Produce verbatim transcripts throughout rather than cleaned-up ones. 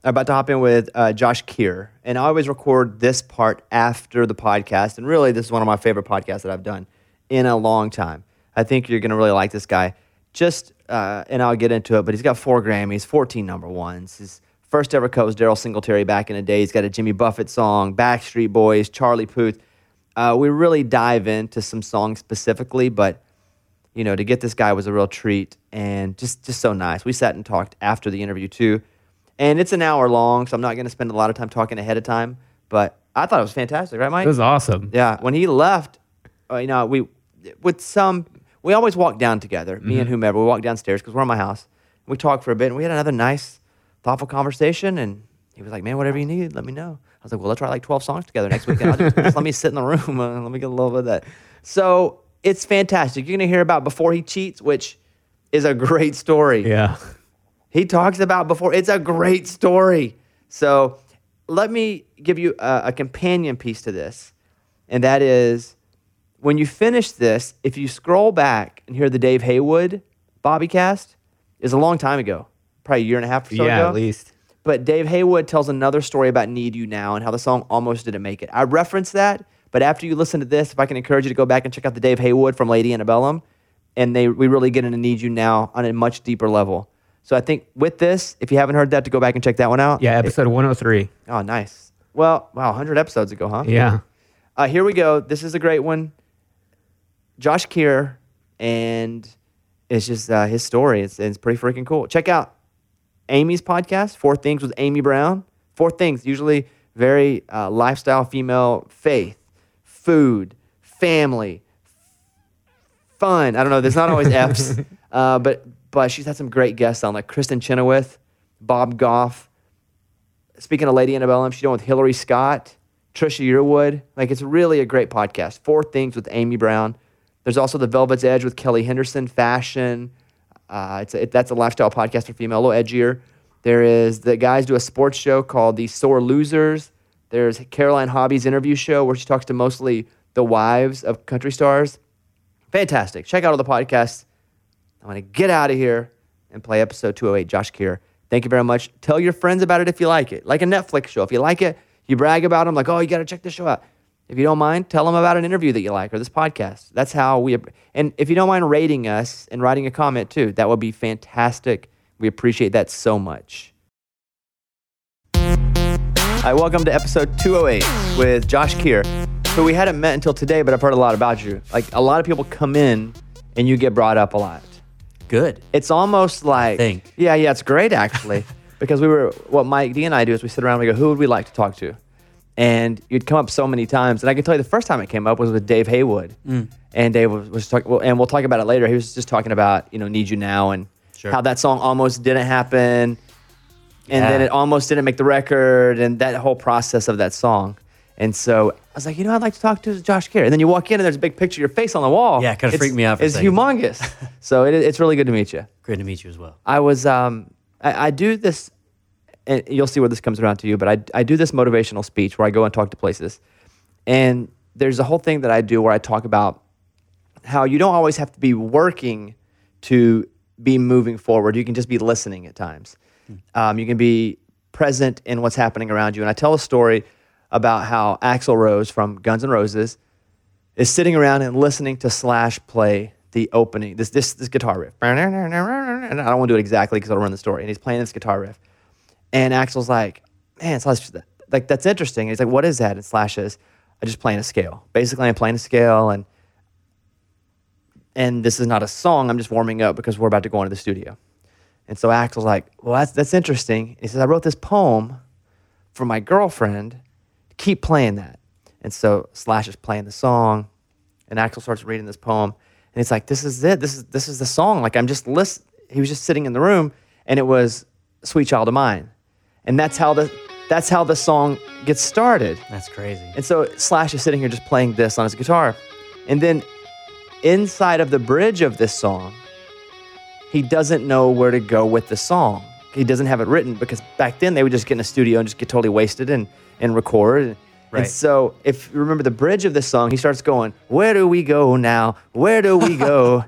about to hop in with uh, Josh Keir. And I always record this part after the podcast. And really, this is one of my favorite podcasts that I've done in a long time. I think you're going to really like this guy. Just, uh, and I'll get into it, but he's got four Grammys, fourteen number ones. His first ever cut was Daryl Singletary back in the day. He's got a Jimmy Buffett song, Backstreet Boys, Charlie Puth. Uh, we really dive into some songs specifically, but you know, to get this guy was a real treat and just, just so nice. We sat and talked after the interview too. And it's an hour long, so I'm not going to spend a lot of time talking ahead of time. But I thought it was fantastic, right, Mike? It was awesome. Yeah. When he left, uh, you know, we, with some, we always walk down together, mm-hmm. me and whomever. We walk downstairs because we're in my house. We talked for a bit, and we had another nice, thoughtful conversation. And he was like, man, whatever you need, let me know. I was like, well, let's write like twelve songs together next weekend. I'll just, just let me sit in the room. Uh, let me get a little bit of that. So it's fantastic. You're going to hear about Before He Cheats, which is a great story. Yeah. He talks about Before. It's a great story. So let me give you a, a companion piece to this. And that is, when you finish this, if you scroll back and hear the Dave Haywood Bobby cast, is a long time ago, probably a year and a half or so yeah, ago. Yeah, at least. But Dave Haywood tells another story about Need You Now and how the song almost didn't make it. I referenced that, but after you listen to this, if I can encourage you to go back and check out the Dave Haywood from Lady Antebellum, and they we really get into Need You Now on a much deeper level. So I think with this, if you haven't heard that, to go back and check that one out. Yeah, episode one oh three. Oh, nice. Well, wow, one hundred episodes ago, huh? Yeah. Uh, here we go. This is a great one. Josh Keir, and it's just uh, his story. It's, it's pretty freaking cool. Check out Amy's podcast, Four Things with Amy Brown. Four Things, usually very uh, lifestyle, female, faith, food, family, fun. I don't know. There's not always F's, uh, but but she's had some great guests on, like Kristen Chenoweth, Bob Goff. Speaking of Lady Antebellum, she's done with Hillary Scott, Trisha Yearwood. Like, it's really a great podcast. Four Things with Amy Brown. There's also The Velvet's Edge with Kelly Henderson, fashion. Uh, it's a, it, that's a lifestyle podcast for female, a little edgier. There is, the guys do a sports show called The Sore Losers. There's Caroline Hobby's interview show where she talks to mostly the wives of country stars. Fantastic. Check out all the podcasts. I'm going to get out of here and play episode two oh eight, Josh Keir. Thank you very much. Tell your friends about it if you like it. Like a Netflix show. If you like it, you brag about them, like, oh, you got to check this show out. If you don't mind, tell them about an interview that you like or this podcast. That's how we, and if you don't mind rating us and writing a comment too, that would be fantastic. We appreciate that so much. Hi, welcome to episode two oh eight with Josh Keir, who we hadn't met until today, but I've heard a lot about you. Like, a lot of people come in and you get brought up a lot. Good. It's almost like, I think. yeah, yeah, it's great actually. Because we were, what Mike D and I do is we sit around and we go, who would we like to talk to? And you'd come up so many times. And I can tell you the first time it came up was with Dave Haywood. Mm. And Dave was, was talking, well, and we'll talk about it later. He was just talking about, you know, Need You Now and sure. how that song almost didn't happen. And yeah. then it almost didn't make the record and that whole process of that song. And so I was like, you know, I'd like to talk to Josh Keir. And then you walk in and there's a big picture of your face on the wall. Yeah, it kind of freaked me out for a It's second. humongous. So it, it's really good to meet you. Great to meet you as well. I was, um, I, I do this, and you'll see where this comes around to you, but I, I do this motivational speech where I go and talk to places. And there's a whole thing that I do where I talk about how you don't always have to be working to be moving forward. You can just be listening at times. Hmm. Um, you can be present in what's happening around you. And I tell a story about how Axl Rose from Guns N' Roses is sitting around and listening to Slash play the opening, this this this guitar riff. And I don't want to do it exactly because I'll ruin the story. And he's playing this guitar riff. And Axl's like, man, Slash, like, that's interesting. And he's like, what is that? And Slash is, I'm just playing a scale. Basically, I'm playing a scale, and and this is not a song. I'm just warming up because we're about to go into the studio. And so Axl's like, well, that's that's interesting. He says, I wrote this poem for my girlfriend. Keep playing that. And so Slash is playing the song, and Axl starts reading this poem, and it's like, this is it. This is this is the song. Like, I'm just listen. He was just sitting in the room, and it was Sweet Child of Mine, and that's how the that's how the song gets started. That's crazy. And so Slash is sitting here just playing this on his guitar, and then inside of the bridge of this song, he doesn't know where to go with the song. He doesn't have it written because back then they would just get in a studio and just get totally wasted and and record. Right. And so if you remember the bridge of this song, he starts going, where do we go now? Where do we go?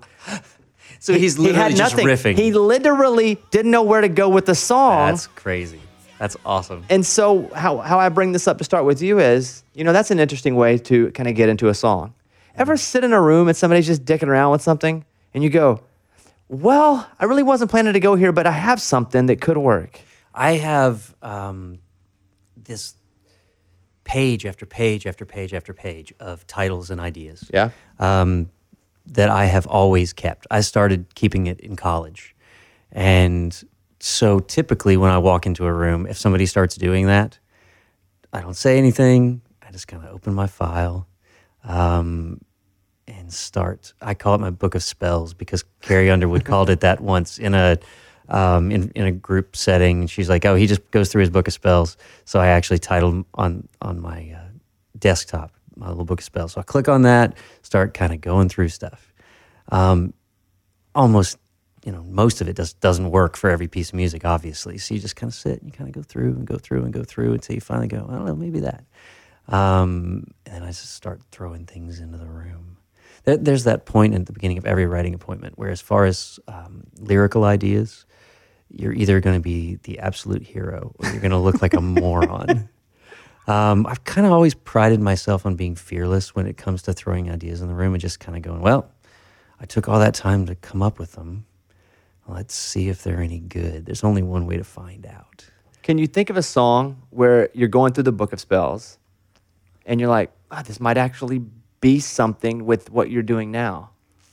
So he's literally he had just nothing. riffing. He literally didn't know where to go with the song. That's crazy. That's awesome. And so how, how I bring this up to start with you is, you know, that's an interesting way to kind of get into a song. Ever sit in a room and somebody's just dicking around with something and you go, well, I really wasn't planning to go here, but I have something that could work. I have um, this page after page after page after page of titles and ideas. Yeah. Um, that I have always kept. I started keeping it in college. And so typically when I walk into a room, if somebody starts doing that, I don't say anything. I just kind of open my file um, and start. I call it my book of spells because Carrie Underwood called it that once in a um, in, in a group setting. She's like, oh, he just goes through his book of spells. So I actually titled on, on my uh, desktop, my little book of spells. So I click on that, start kind of going through stuff. Um, almost, you know, most of it just doesn't work for every piece of music, obviously. So you just kind of sit and you kind of go through and go through and go through until you finally go, I don't know, maybe that. Um, and then I just start throwing things into the room. There, there's that point at the beginning of every writing appointment where as far as um, lyrical ideas, you're either going to be the absolute hero or you're going to look like a moron. Um, I've kind of always prided myself on being fearless when it comes to throwing ideas in the room and just kind of going, well, I took all that time to come up with them. Let's see if they're any good. There's only one way to find out. Can you think of a song where you're going through the book of spells and you're like, oh, this might actually be something with what you're doing now?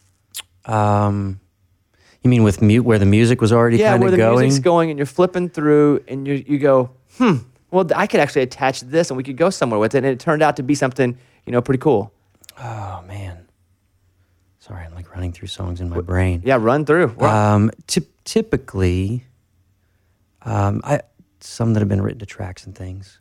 Um, you mean with mute where the music was already yeah, kind where of the going? music's going and you're flipping through and you you go, hmm, well, I could actually attach this and we could go somewhere with it. And it turned out to be something, you know, pretty cool. Oh, man. Sorry, I'm like running through songs in my brain. Yeah, run through. Run. Um, ty- typically, um, I some that have been written to tracks and things.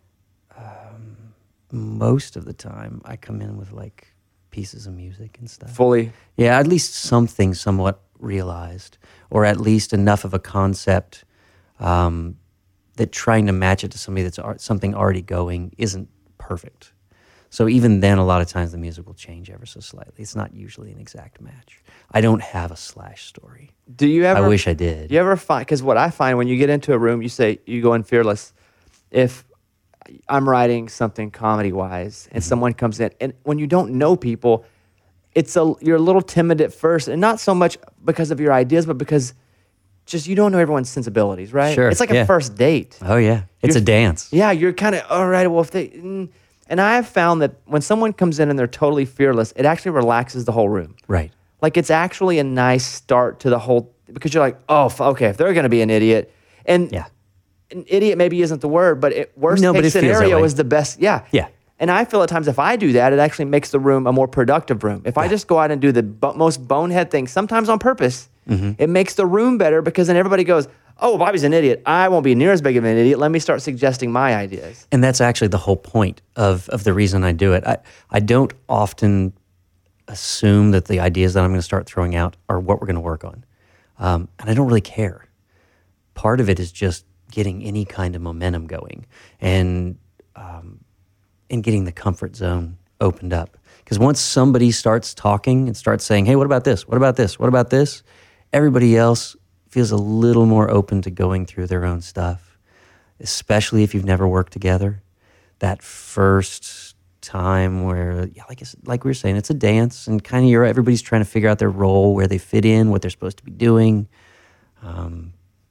Um, most of the time, I come in with like pieces of music and stuff. Fully. Yeah, at least something somewhat realized, or at least enough of a concept um, that trying to match it to somebody that's ar- something already going isn't perfect. So even then, a lot of times the music will change ever so slightly. It's not usually an exact match. I don't have a Slash story. Do you ever? I wish I did. Do you ever find, because what I find when you get into a room, you say, you go in fearless. If I'm writing something comedy-wise and mm-hmm. someone comes in, and when you don't know people, it's a you're a little timid at first, and not so much because of your ideas, but because just you don't know everyone's sensibilities, right? Sure, it's like yeah. a first date. Oh, yeah. It's You're- a dance. Yeah, you're kind of, all right, well, if they... Mm, and I have found that when someone comes in and they're totally fearless, it actually relaxes the whole room. Right. Like it's actually a nice start to the whole, because you're like, oh, f- okay, if they're going to be an idiot. And Yeah. an idiot maybe isn't the word, but it, worst No, but case it feels that scenario way. is the best. Yeah. Yeah. And I feel at times if I do that, it actually makes the room a more productive room. If I Yeah. just go out and do the bo- most bonehead thing, sometimes on purpose, Mm-hmm. it makes the room better because then everybody goes, oh, Bobby's an idiot. I won't be near as big of an idiot. Let me start suggesting my ideas. And that's actually the whole point of, of the reason I do it. I, I don't often assume that the ideas that I'm going to start throwing out are what we're going to work on. Um, and I don't really care. Part of it is just getting any kind of momentum going and um, and getting the comfort zone opened up. Because once somebody starts talking and starts saying, hey, what about this? What about this? What about this? Everybody else feels a little more open to going through their own stuff, especially if you've never worked together. That first time where, yeah, like, it's, like we were saying, it's a dance and kind of you're, everybody's trying to figure out their role, where they fit in, what they're supposed to be doing. Um,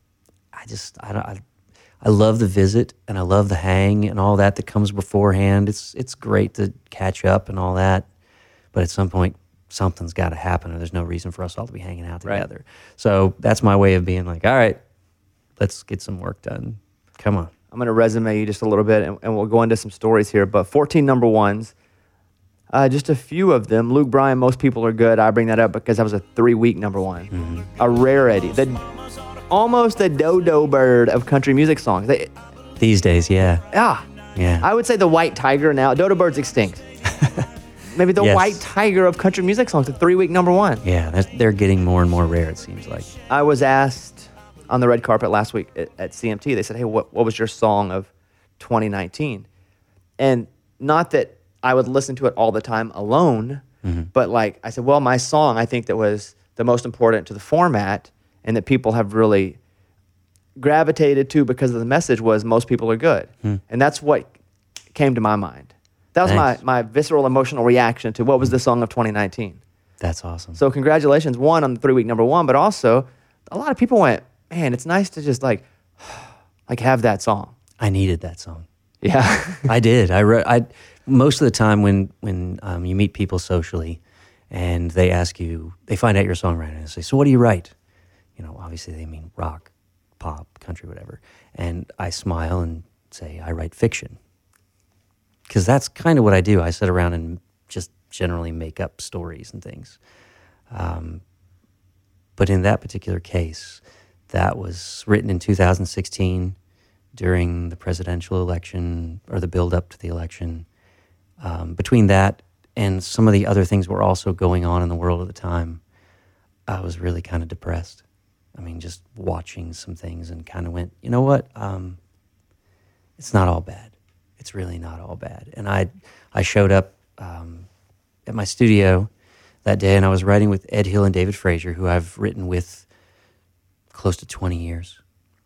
I just, I, don't, I, I love the visit and I love the hang and all that that comes beforehand. It's, it's great to catch up and all that. But at some point, something's got to happen or there's no reason for us all to be hanging out together. Right. So that's my way of being like, all right, let's get some work done. Come on. I'm going to resume you just a little bit, and, and we'll go into some stories here. But fourteen number ones, uh, just a few of them. Luke Bryan, Most People Are Good. I bring that up because that was a three-week number one. Mm-hmm. A rarity. The, almost the dodo bird of country music songs. They, These days, yeah. Yeah. Yeah. I would say the white tiger now. Dodo bird's extinct. Maybe the Yes. white tiger of country music songs, a three-week number one. Yeah, that's, they're getting more and more rare, it seems like. I was asked on the red carpet last week at, at C M T, they said, hey, what, what was your song of twenty nineteen? And not that I would listen to it all the time alone, mm-hmm. but like I said, well, my song I think that was the most important to the format and that people have really gravitated to because of the message was most people are good. Hmm. And that's what came to my mind. That was my, Thanks. my visceral emotional reaction to what was the song of twenty nineteen. That's awesome. So congratulations, one, on the three-week number one, but also a lot of people went, man, it's nice to just like, like have that song. I needed that song. Yeah. I did. I wrote. I most of the time when when um, you meet people socially, and they ask you, they find out you're a songwriter, and they say, "So what do you write?" You know, obviously they mean rock, pop, country, whatever. And I smile and say, "I write fiction," because that's kind of what I do. I sit around and just generally make up stories and things. Um, but in that particular case, that was written in two thousand sixteen. During the presidential election or the build up to the election. Um, between that and some of the other things were also going on in the world at the time, I was really kind of depressed. I mean, just watching some things and kind of went, you know what? Um, it's not all bad. It's really not all bad. And I, I showed up um, at my studio that day, and I was writing with Ed Hill and David Frazier, who I've written with close to twenty years.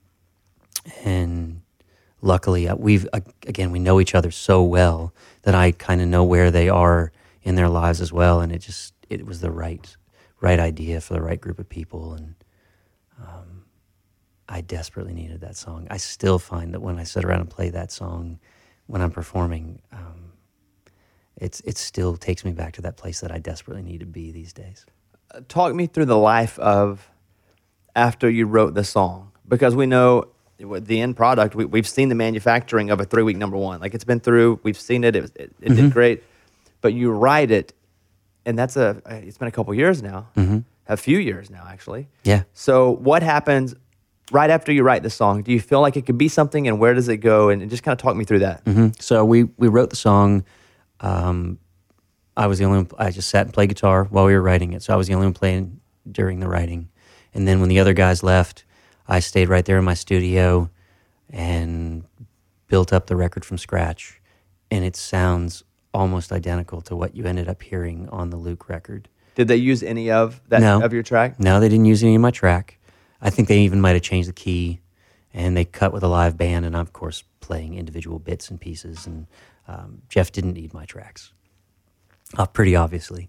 And luckily, uh, we've uh, again we know each other so well that I kind of know where they are in their lives as well, and it just it was the right right idea for the right group of people, and um, I desperately needed that song. I still find that when I sit around and play that song when I'm performing, um, it's it still takes me back to that place that I desperately need to be these days. Uh, talk me through the life of after you wrote the song, because we know the end product, we, we've seen the manufacturing of a three-week number one. Like, it's been through, we've seen it, it, was- it, it Mm-hmm. did great. But you write it, and that's a, it's been a couple years now, Mm-hmm. a few years now, actually. Yeah. So what happens right after you write the song? Do you feel like it could be something, and where does it go? And, and just kind of talk me through that. Mm-hmm. So we, we wrote the song. Um, I was the only one, I just sat and played guitar while we were writing it. So I was the only one playing during the writing. And then when the other guys left, I stayed right there in my studio and built up the record from scratch. And it sounds almost identical to what you ended up hearing on the Luke record. Did they use any of that No. of your track? No, they didn't use any of my track. I think they even might have changed the key, and they cut with a live band, and I'm, of course, playing individual bits and pieces. And um, Jeff didn't need my tracks, uh, pretty obviously.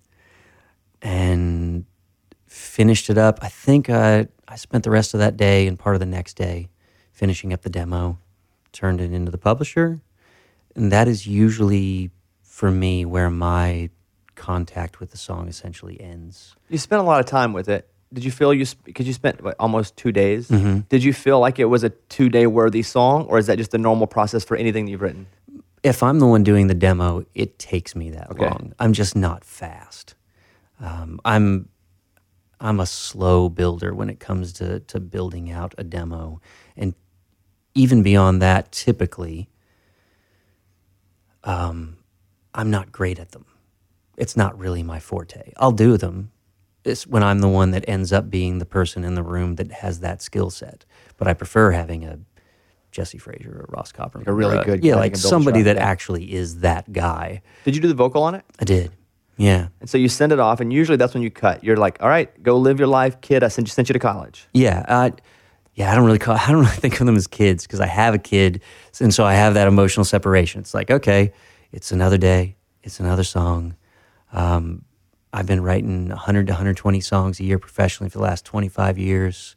And finished it up. I think I, I spent the rest of that day and part of the next day finishing up the demo, turned it into the publisher, and that is usually, for me, where my contact with the song essentially ends. You spent a lot of time with it. Did you feel you, because you spent what, almost two days, Mm-hmm. did you feel like it was a two-day worthy song, or is that just a normal process for anything that you've written? If I'm the one doing the demo, it takes me that Okay. long. I'm just not fast. Um, I'm I'm a slow builder when it comes to, to building out a demo. And even beyond that, typically, um, I'm not great at them. It's not really my forte. I'll do them. It's when I'm the one that ends up being the person in the room that has that skill set. But I prefer having a Jesse Frazier or Ross Copperman. Like a really or good Yeah, guy who like can build a somebody track, that yeah. actually is that guy. Did you do the vocal on it? I did. Yeah. And so you send it off, and usually that's when you cut. You're like, all right, go live your life, kid. I sent you, sent you to college. Yeah, uh, yeah. I don't really call. I don't really think of them as kids because I have a kid, and so I have that emotional separation. It's like, okay, it's another day, it's another song. Um, I've been writing one hundred to one hundred twenty songs a year professionally for the last twenty-five years,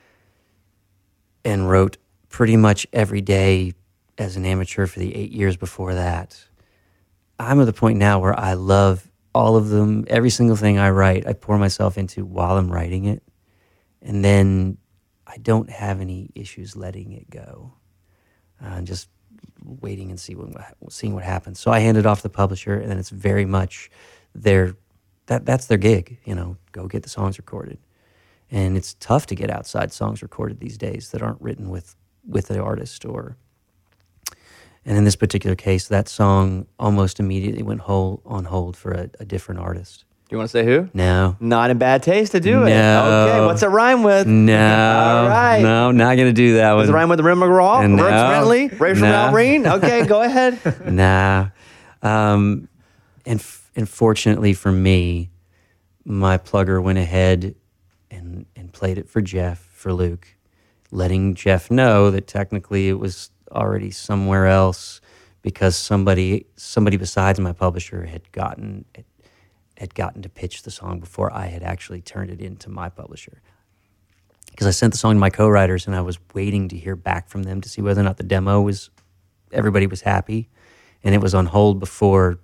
and wrote pretty much every day as an amateur for the eight years before that. I'm at the point now where I love all of them. Every single thing I write, I pour myself into while I'm writing it. And then I don't have any issues letting it go. Uh, just waiting and see what, seeing what happens. So I hand it off to the publisher, and then it's very much their, that, that's their gig, you know, go get the songs recorded. And it's tough to get outside songs recorded these days that aren't written with, with the artist or... And in this particular case, that song almost immediately went whole, on hold for a, a different artist. Do you want to say who? No. Not in bad taste to do it. No. Okay, what's it rhyme with? No. All right. No, not going to do that one. Does it rhyme with Rim McGraw? No. Rich Rentley? Ray from No. Albreen? Okay, go ahead. Nah. Um, and, f- and fortunately for me, my plugger went ahead and, and played it for Jeff, for Luke. letting Jeff know that technically it was already somewhere else because somebody somebody besides my publisher had gotten had, had gotten to pitch the song before I had actually turned it into my publisher. Because I sent the song to my co-writers and I was waiting to hear back from them to see whether or not the demo was, everybody was happy. And it was on hold before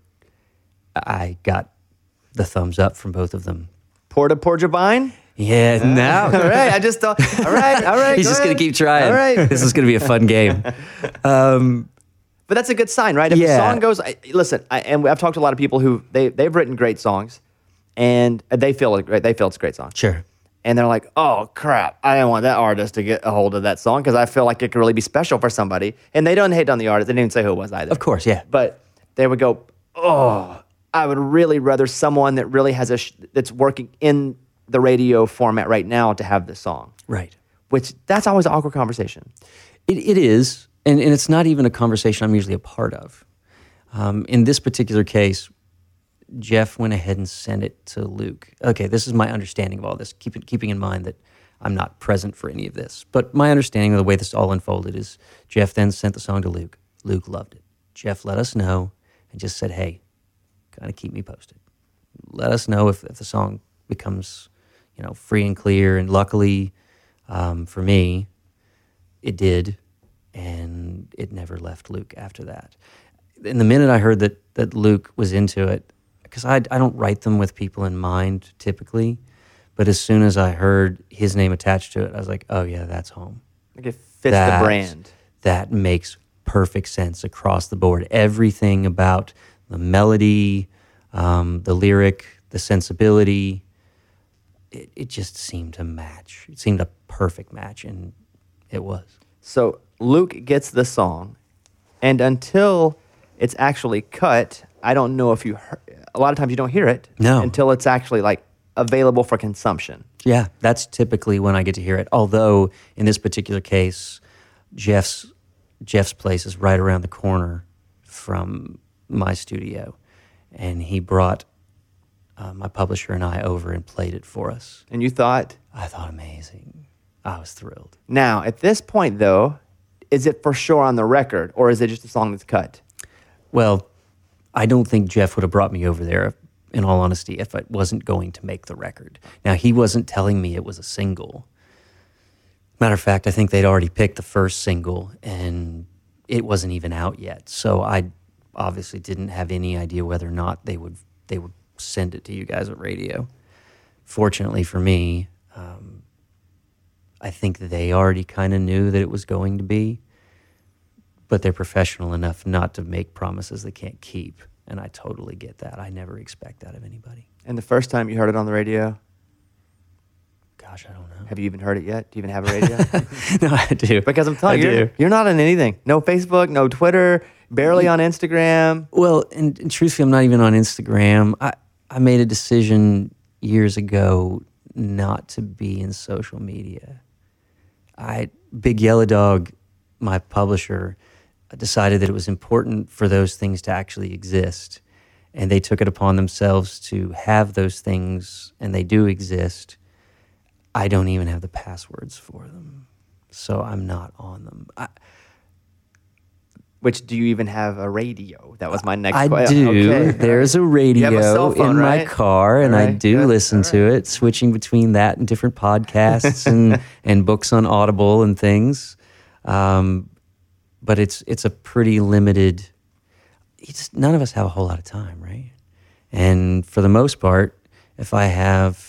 I got the thumbs up from both of them. Porta Porcupine? Yeah, Uh, now. all right, I just thought, all right, all right. He's go just going to ahead. keep trying. All right. This is going to be a fun game. Um, But that's a good sign, right? If Yeah. a song goes, I, listen, I, and I've talked to a lot of people who, they, they've written great songs, and they feel, it, they feel it's a great song. sure. And they're like, oh, crap, I didn't want that artist to get a hold of that song because I feel like it could really be special for somebody. And they don't hate on the artist. They didn't even say who it was either. Of course, yeah. But they would go, oh, I would really rather someone that really has a, sh- that's working in the radio format right now to have this song. Right. Which, that's always an awkward conversation. It, it is, and, and it's not even a conversation I'm usually a part of. Um, in this particular case, Jeff went ahead and sent it to Luke. Okay, this is my understanding of all this, keep it, keeping in mind that I'm not present for any of this. But my understanding of the way this all unfolded is Jeff then sent the song to Luke. Luke loved it. Jeff let us know and just said, hey, kind of keep me posted. Let us know if, if the song becomes, you know, free and clear. And luckily um, for me, it did, and it never left Luke after that. And the minute I heard that that Luke was into it, because I, I don't write them with people in mind typically, but as soon as I heard his name attached to it, I was like, oh yeah, that's home. Like it fits That- the brand. That makes perfect sense across the board. Everything about the melody, um, the lyric, the sensibility, it, it just seemed to match. It seemed a perfect match, and it was. So Luke gets the song, and until it's actually cut, I don't know if you heard, a lot of times you don't hear it No. until it's actually like available for consumption. Yeah, that's typically when I get to hear it. Although in this particular case, Jeff's Jeff's place is right around the corner from my studio, and he brought uh, my publisher and I over and played it for us. And you thought, I thought amazing. I was thrilled. now at this point though, is it for sure on the record, or is it just a song that's cut? Well, I don't think Jeff would have brought me over there, in all honesty, if it wasn't going to make the record. Now, he wasn't telling me it was a single. Matter of fact, I think they'd already picked the first single, and it wasn't even out yet. So I obviously didn't have any idea whether or not they would they would send it to you guys at radio. Fortunately for me, um, I think they already kind of knew that it was going to be, but they're professional enough not to make promises they can't keep. And I totally get that. I never expect that of anybody. And the first time you heard it on the radio, Gosh, I don't know. have you even heard it yet? Do you even have a radio? No, I do. Because I'm telling I you, you're, do. you're not on anything. No Facebook, no Twitter, barely on Instagram. Well, and, and truthfully, I'm not even on Instagram. I, I made a decision years ago not to be in social media. I Big Yellow Dog, my publisher, decided that it was important for those things to actually exist. And they took it upon themselves to have those things, and they do exist. I don't even have the passwords for them, so I'm not on them. I, Which, do you even have a radio? That was my next I question. do. Okay. There's a You radio have a cell phone, in my right? car, and All I right, do good. listen All to it, switching between that and different podcasts and, and books on Audible and things. Um, but it's it's a pretty limited. It's none of us have a whole lot of time, right? And for the most part, if I have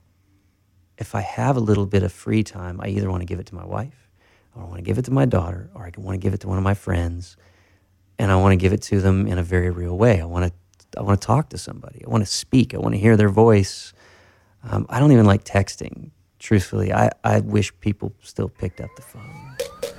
if I have a little bit of free time, I either want to give it to my wife, or I want to give it to my daughter, or I want to give it to one of my friends. And I want to give it to them in a very real way. I want to, I want to talk to somebody. I want to speak. I want to hear their voice. Um, I don't even like texting. Truthfully, I, I wish people still picked up the phone.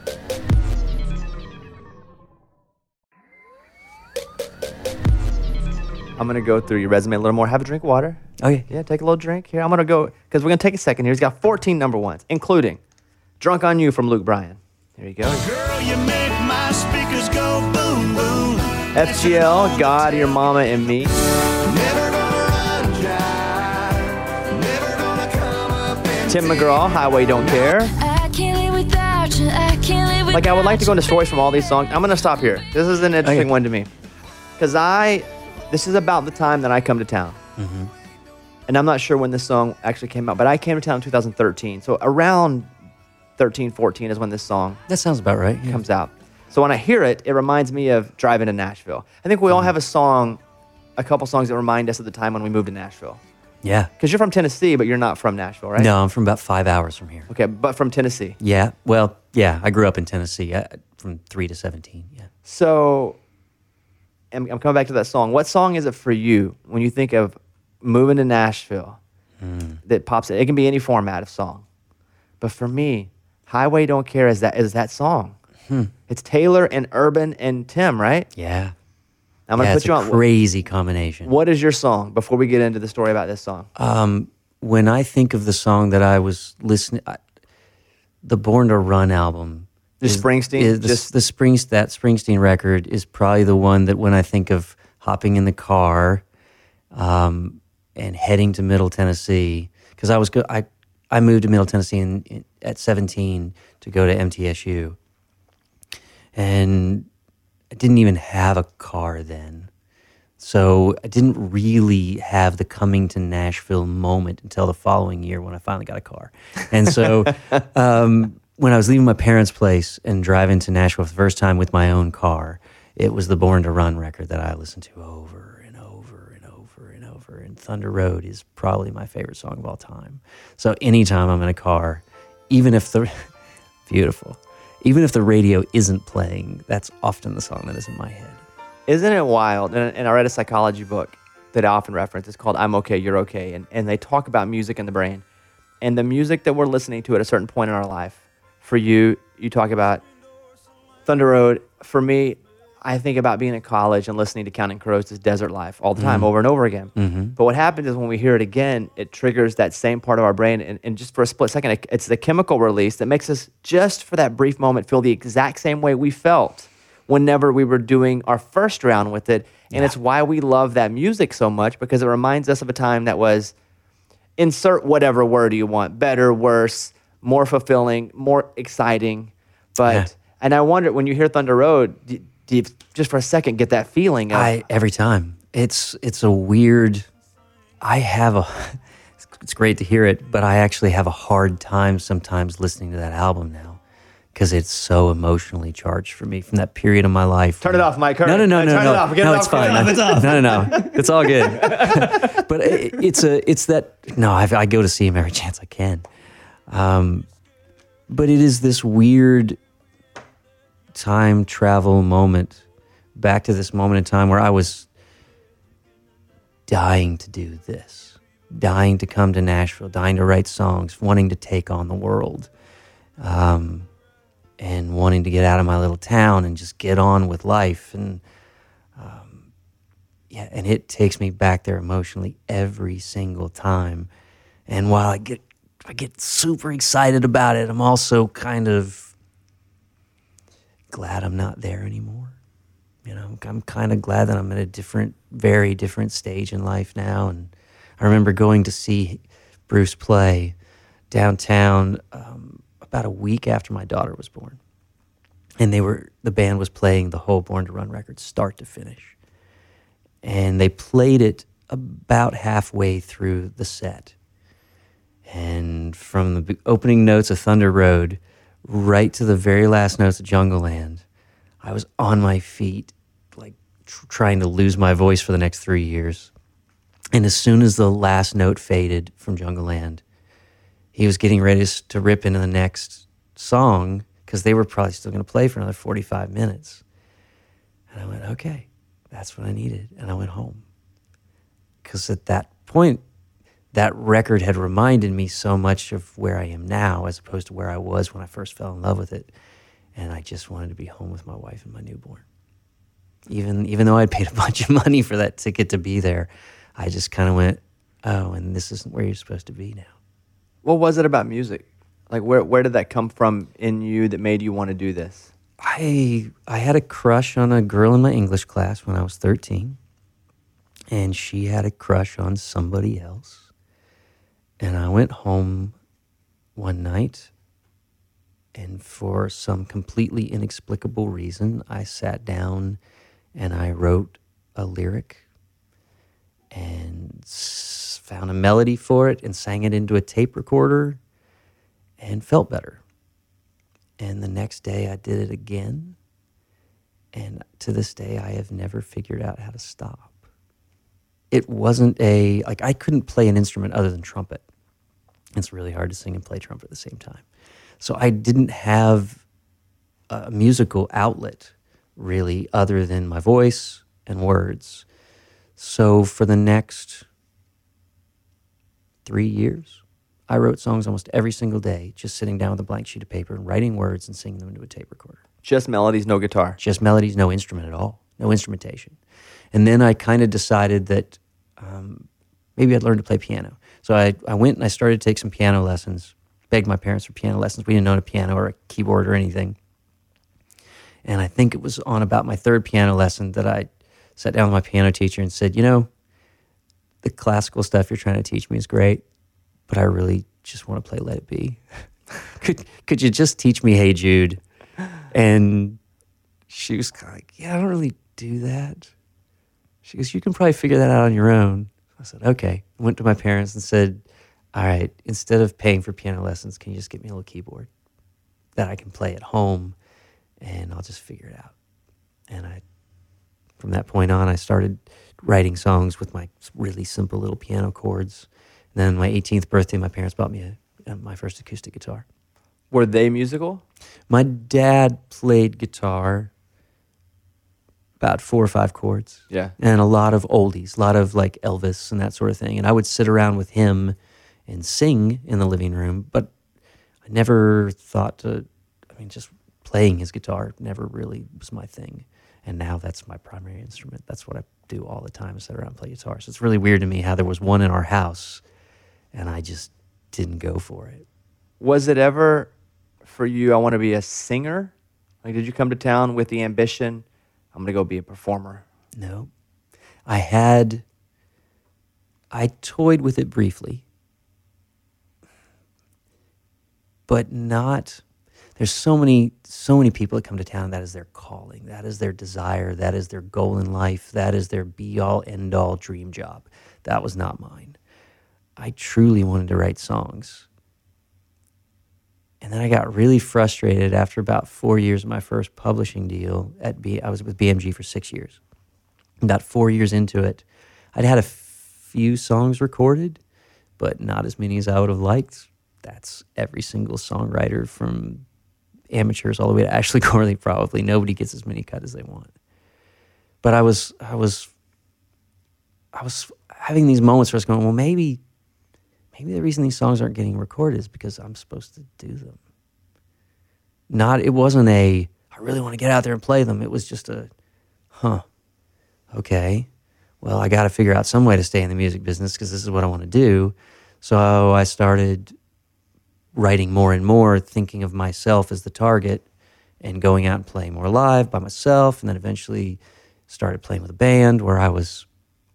I'm going to go through your resume a little more. Have a drink of water. Okay. Yeah, take a little drink. Here, I'm going to go, because we're going to take a second here. He's got fourteen number ones, including Drunk on You from Luke Bryan. Here you go. Girl, you make my speakers go boom, boom. F G L, God, Your Mama, and Me. Never gonna run dry. Never gonna come up and Tim McGraw, Highway Don't Care. I can't live without Like, I would like to go into stories from all these songs. I'm going to stop here. This is an interesting Okay. one to me. Because I, this is about the time that I come to town. Mm-hmm. And I'm not sure when this song actually came out, but I came to town in two thousand thirteen. So around thirteen, fourteen is when this song That sounds about right. Yeah. comes out. So when I hear it, it reminds me of driving to Nashville. I think we all have a song, a couple songs that remind us of the time when we moved to Nashville. Yeah. Because you're from Tennessee, but you're not from Nashville, right? No, I'm from about five hours from here. Okay, but from Tennessee. Yeah. Well, yeah, I grew up in Tennessee uh, from three to seventeen. Yeah. So I'm, I'm coming back to that song. What song is it for you when you think of moving to Nashville that pops in? It can be any format of song. But for me, Highway Don't Care is that is that song. Hmm. It's Taylor and Urban and Tim, right? Yeah. I'm going to yeah, put it's you a on. crazy combination. What is your song before we get into the story about this song? Um, when I think of the song that I was listening, I, the Born to Run album, The Springsteen? is the, Just- the Springs that Springsteen record is probably the one that when I think of hopping in the car, um, and heading to Middle Tennessee, because I was go- I I moved to Middle Tennessee in, in, at seventeen to go to M T S U, and I didn't even have a car then. So I didn't really have the coming to Nashville moment until the following year when I finally got a car. And so um, when I was leaving my parents' place and driving to Nashville for the first time with my own car, it was the Born to Run record that I listened to over and over and over and over. And Thunder Road is probably my favorite song of all time. So anytime I'm in a car, even if the, beautiful, even if the radio isn't playing, that's often the song that is in my head. Isn't it wild? And, and I read a psychology book that I often reference. It's called I'm Okay, You're Okay. And, and they talk about music in the brain. And the music that we're listening to at a certain point in our life, for you, you talk about Thunder Road. For me, I think about being in college and listening to Counting Crows' Desert Life all the time, Mm-hmm. over and over again. Mm-hmm. But what happens is when we hear it again, it triggers that same part of our brain. And, and just for a split second, it- it's the chemical release that makes us, just for that brief moment, feel the exact same way we felt whenever we were doing our first round with it. And Yeah. it's why we love that music so much, because it reminds us of a time that was, insert whatever word you want, better, worse, more fulfilling, more exciting. But, Yeah. and I wonder, when you hear Thunder Road, do, do you just for a second get that feeling of, I every time it's it's a weird. I have a. It's great to hear it, but I actually have a hard time sometimes listening to that album now because it's so emotionally charged for me from that period of my life. Turn it off, Mike. Hurry. No, no, no, Uh, no, turn no. it off. Get no, it it's off. Get it fine. off. It's off. No, no, no. It's all good. But it, it's a, it's that. No, I, I go to see him every chance I can. Um, but it is this weird time travel moment back to this moment in time where I was dying to do this, dying to come to Nashville, dying to write songs, wanting to take on the world, um, and wanting to get out of my little town and just get on with life. And um, yeah, and it takes me back there emotionally every single time. And while I get I get super excited about it, I'm also kind of glad I'm not there anymore. You know, I'm kind of glad that I'm at a different, very different stage in life now. And I remember going to see Bruce play downtown um, about a week after my daughter was born. And they were, the band was playing the whole Born to Run record, start to finish. And they played it about halfway through the set. And from the opening notes of Thunder Road right to the very last notes of Jungle Land, I was on my feet, like tr- trying to lose my voice for the next three years. And as soon as the last note faded from Jungle Land, he was getting ready s- to rip into the next song because they were probably still going to play for another forty-five minutes. And I went, okay, that's what I needed. And I went home. Because at that point, that record had reminded me so much of where I am now as opposed to where I was when I first fell in love with it. And I just wanted to be home with my wife and my newborn. Even even though I'd paid a bunch of money for that ticket to be there, I just kind of went, oh, and this isn't where you're supposed to be now. What was it about music? Like, where where did that come from in you that made you want to do this? I I had a crush on a girl in my English class when I was thirteen. And she had a crush on somebody else. And I went home one night And for some completely inexplicable reason, I sat down and I wrote a lyric and s- found a melody for it and sang it into a tape recorder and felt better. And the next day I did it again. And to this day, I have never figured out how to stop. It wasn't a, like I couldn't play an instrument other than trumpet. It's really hard to sing and play trumpet at the same time. So I didn't have a musical outlet really other than my voice and words. So for the next three years, I wrote songs almost every single day, just sitting down with a blank sheet of paper and writing words and singing them into a tape recorder. Just melodies, no guitar. Just melodies, no instrument at all, no instrumentation. And then I kind of decided that um, maybe I'd learn to play piano. So I, I went and I started to take some piano lessons, begged my parents for piano lessons. We didn't own a piano or a keyboard or anything. And I think it was on about my third piano lesson that I sat down with my piano teacher and said, you know, the classical stuff you're trying to teach me is great, but I really just want to play Let It Be. could could you just teach me Hey Jude? And she was kind of like, yeah, I don't really do that. She goes, you can probably figure that out on your own. I said, okay. I went to my parents and said, all right, instead of paying for piano lessons, can you just get me a little keyboard that I can play at home and I'll just figure it out. And I, from that point on, I started writing songs with my really simple little piano chords. And then on my eighteenth birthday, my parents bought me a, a, my first acoustic guitar. Were they musical? My dad played guitar, about four or five chords. Yeah. And a lot of oldies, a lot of like Elvis and that sort of thing. And I would sit around with him and sing in the living room, but I never thought to, I mean, just playing his guitar never really was my thing. And now that's my primary instrument. That's what I do all the time, is sit around and play guitar. So it's really weird to me how there was one in our house and I just didn't go for it. Was it ever for you, I want to be a singer? Like, did you come to town with the ambition, I'm going to go be a performer? No. I had, I toyed with it briefly, but not, there's so many, so many people that come to town, that is their calling, that is their desire, that is their goal in life, that is their be-all, end-all dream job. That was not mine. I truly wanted to write songs. And then I got really frustrated after about four years of my first publishing deal at B. I was with B M G for six years. About four years into it, I'd had a few songs recorded, but not as many as I would have liked. That's every single songwriter, from amateurs all the way to Ashley Corley, probably. Nobody gets as many cut as they want. But I was, I was, I was having these moments where I was going, well, maybe. Maybe the reason these songs aren't getting recorded is because I'm supposed to do them. Not, it wasn't a, I really want to get out there and play them. It was just a, huh, okay. Well, I got to figure out some way to stay in the music business because this is what I want to do. So I started writing more and more, thinking of myself as the target and going out and playing more live by myself. And then eventually started playing with a band where I was,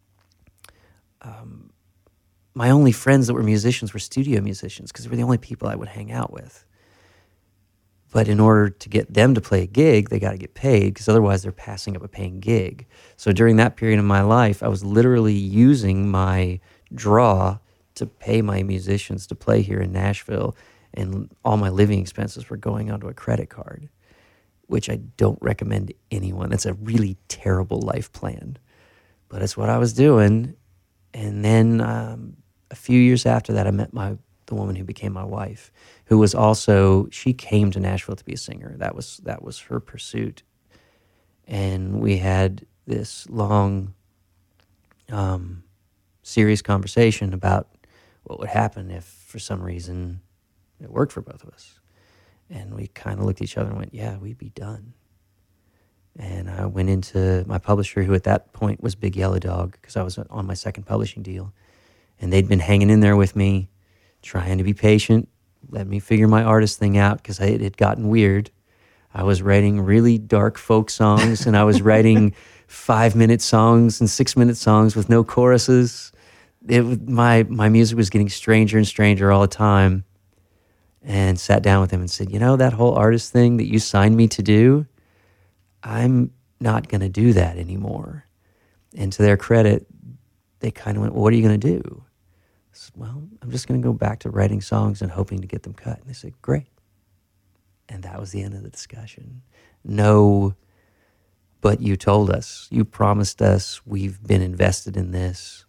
um, my only friends that were musicians were studio musicians because they were the only people I would hang out with. But in order to get them to play a gig, they got to get paid because otherwise they're passing up a paying gig. So during that period of my life, I was literally using my draw to pay my musicians to play here in Nashville, and all my living expenses were going onto a credit card, which I don't recommend to anyone. That's a really terrible life plan. But it's what I was doing. And then um, a few years after that, I met my the woman who became my wife, who was also, she came to Nashville to be a singer. That was that was her pursuit. And we had this long, um, serious conversation about what would happen if, for some reason, it worked for both of us. And we kind of looked at each other and went, yeah, we'd be done. And I went into my publisher, who at that point was Big Yellow Dog, because I was on my second publishing deal. And they'd been hanging in there with me, trying to be patient, let me figure my artist thing out, because it had gotten weird. I was writing really dark folk songs, and I was writing five-minute songs and six-minute songs with no choruses. It, my, my music was getting stranger and stranger all the time. and sat down with him and said, you know, that whole artist thing that you signed me to do, I'm not going to do that anymore. And to their credit, they kind of went, well, what are you going to do? I said, well, I'm just going to go back to writing songs and hoping to get them cut. And they said, great. And that was the end of the discussion. No, but you told us, you promised us, we've been invested in this.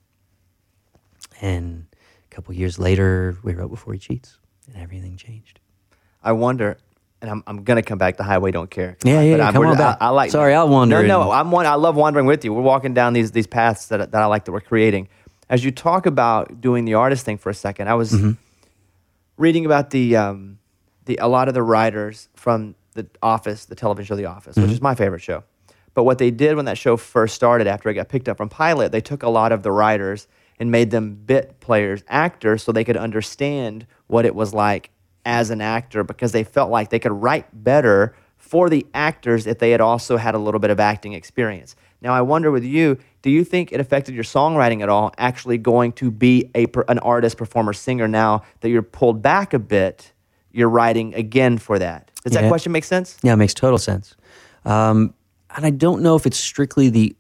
And a couple years later, we wrote Before He Cheats, and everything changed. I wonder, and I'm I'm gonna come back to Highway Don't Care. Yeah, yeah, But yeah, I'm- come we're- on back. I, I like. Sorry, I'll wander No, no, and- I'm one. I love wandering with you. We're walking down these these paths that that I like that we're creating. As you talk about doing the artist thing for a second, I was Mm-hmm. reading about the um the a lot of the writers from The Office, the television show The Office, which Mm-hmm. is my favorite show. But what they did when that show first started, after it got picked up from pilot, they took a lot of the writers and made them bit players, actors, so they could understand what it was like as an actor, because they felt like they could write better for the actors if they had also had a little bit of acting experience. Now, I wonder with you, do you think it affected your songwriting at all, actually going to be a per, an artist, performer, singer now that you're pulled back a bit, you're writing again for that? Does that Yeah. question make sense? Yeah, it makes total sense. Um, and I don't know if it's strictly the,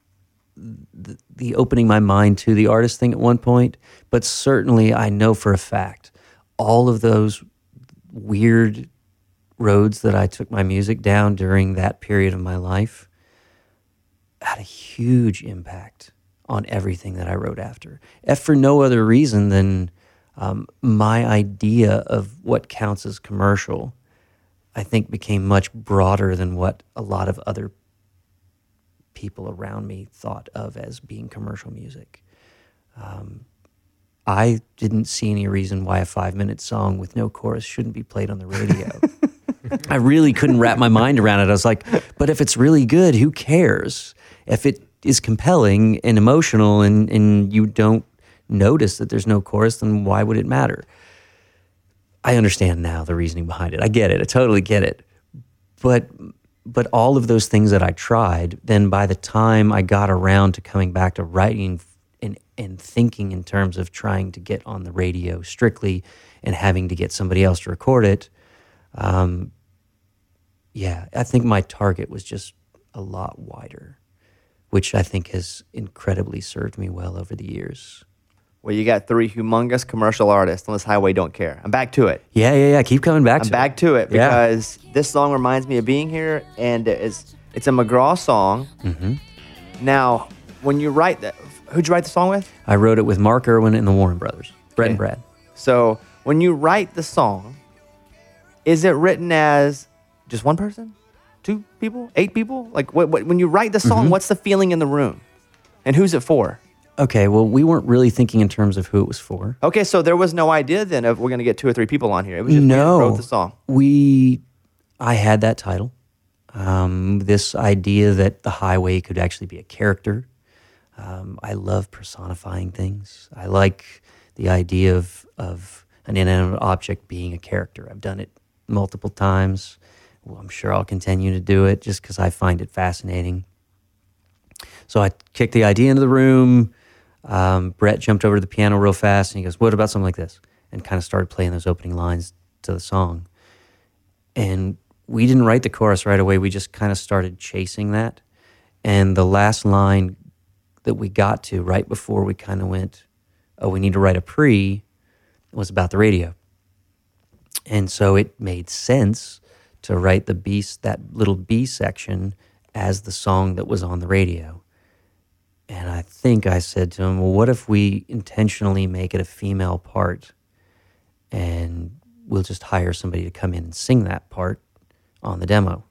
the the opening my mind to the artist thing at one point, but certainly I know for a fact all of those weird roads that I took my music down during that period of my life had a huge impact on everything that I wrote after. If for no other reason than um, my idea of what counts as commercial, I think became much broader than what a lot of other people around me thought of as being commercial music. Um, I didn't see any reason why a five-minute song with no chorus shouldn't be played on the radio. I really couldn't wrap my mind around it. I was like, but if it's really good, who cares? If it is compelling and emotional and, and you don't notice that there's no chorus, then why would it matter? I understand now the reasoning behind it. I get it. I totally get it. But but all of those things that I tried, then by the time I got around to coming back to writing and, and thinking in terms of trying to get on the radio strictly and having to get somebody else to record it, um, yeah, I think my target was just a lot wider, which I think has incredibly served me well over the years. Well, you got three humongous commercial artists on this Highway Don't Care. I'm back to it. Yeah, yeah, yeah. Keep coming back I'm to back it. to it Yeah. because this song reminds me of being here, and it's it's a McGraw song. Mm-hmm. Now, when you write that, who'd you write the song with? I wrote it with Mark Irwin and the Warren Brothers, Brett Okay. and Brad. So when you write the song, is it written as just one person, two people, eight people? Like what, what, when you write the song, Mm-hmm. what's the feeling in the room, and who's it for? Okay, well, we weren't really thinking in terms of who it was for. Okay, so there was no idea then of we're going to get two or three people on here. It was just No. we wrote the song. We, I had that title. Um, this idea that the highway could actually be a character. Um, I love personifying things. I like the idea of, of an inanimate object being a character. I've done it multiple times. Well, I'm sure I'll continue to do it just because I find it fascinating. So I kicked the idea into the room. Um, Brett jumped over to the piano real fast and he goes, what about something like this? And kind of started playing those opening lines to the song. And we didn't write the chorus right away. We just kind of started chasing that. And the last line that we got to right before we kind of went, oh, we need to write a pre, was about the radio. And so it made sense to write the B, that little B section as the song that was on the radio. And I think I said to him, well, what if we intentionally make it a female part and we'll just hire somebody to come in and sing that part on the demo?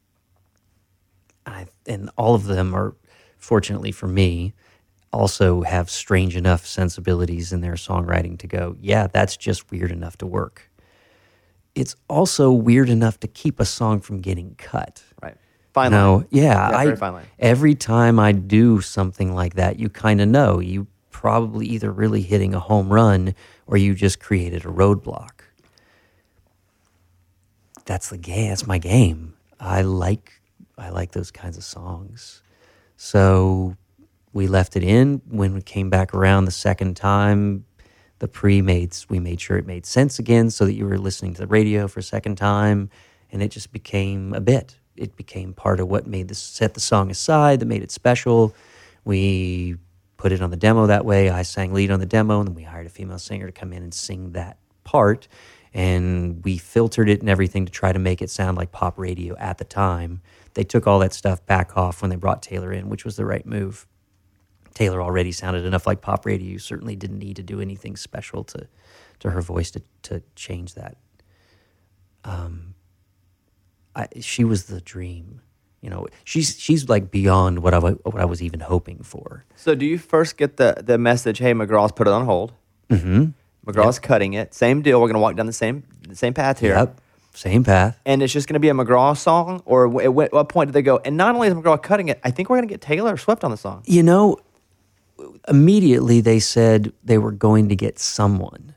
I, and all of them are, fortunately for me, also have strange enough sensibilities in their songwriting to go, yeah, that's just weird enough to work. It's also weird enough to keep a song from getting cut. Right. Fine No, line. yeah, Yeah, I, very fine line. every time I do something like that, you kind of know you probably either really hitting a home run or you just created a roadblock. That's the game. That's my game. I like I like those kinds of songs. So we left it in. When we came back around the second time, The pre made, we made sure it made sense again so that you were listening to the radio for a second time, and it just became a bit. It became part of what made this, set the song aside, that made it special. We put it on the demo that way. I sang lead on the demo, and then we hired a female singer to come in and sing that part. And we filtered it and everything to try to make it sound like pop radio at the time. They took all that stuff back off when they brought Taylor in, which was the right move. Taylor already sounded enough like pop radio. You certainly didn't need to do anything special to, to her voice to, to change that. Um, I, she was the dream. You know, she's she's like beyond what I wa- what I was even hoping for. So do you first get the, the message, hey, McGraw's put it on hold. Mm-hmm. McGraw's Yep. cutting it. Same deal. We're going to walk down the same the same path here. Yep, same path. And it's just going to be a McGraw song? Or w- at what- what point did they go, and not only is McGraw cutting it, I think we're going to get Taylor Swift on the song. You know, immediately they said they were going to get someone.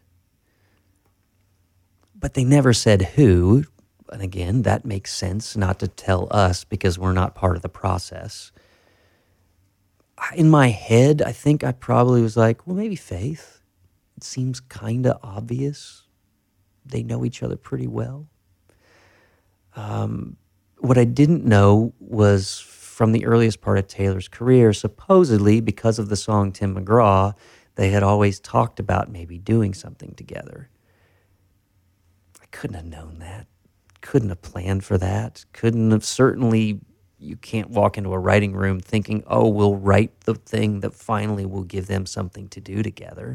But they never said who. And again, that makes sense not to tell us because we're not part of the process. I- In my head, I think I probably was like, well, maybe Faith. It seems kind of obvious. They know each other pretty well. Um, what I didn't know was from the earliest part of Taylor's career, supposedly because of the song Tim McGraw, they had always talked about maybe doing something together. I couldn't have known that. Couldn't have planned for that. Couldn't have, certainly, you can't walk into a writing room thinking, oh, we'll write the thing that finally will give them something to do together.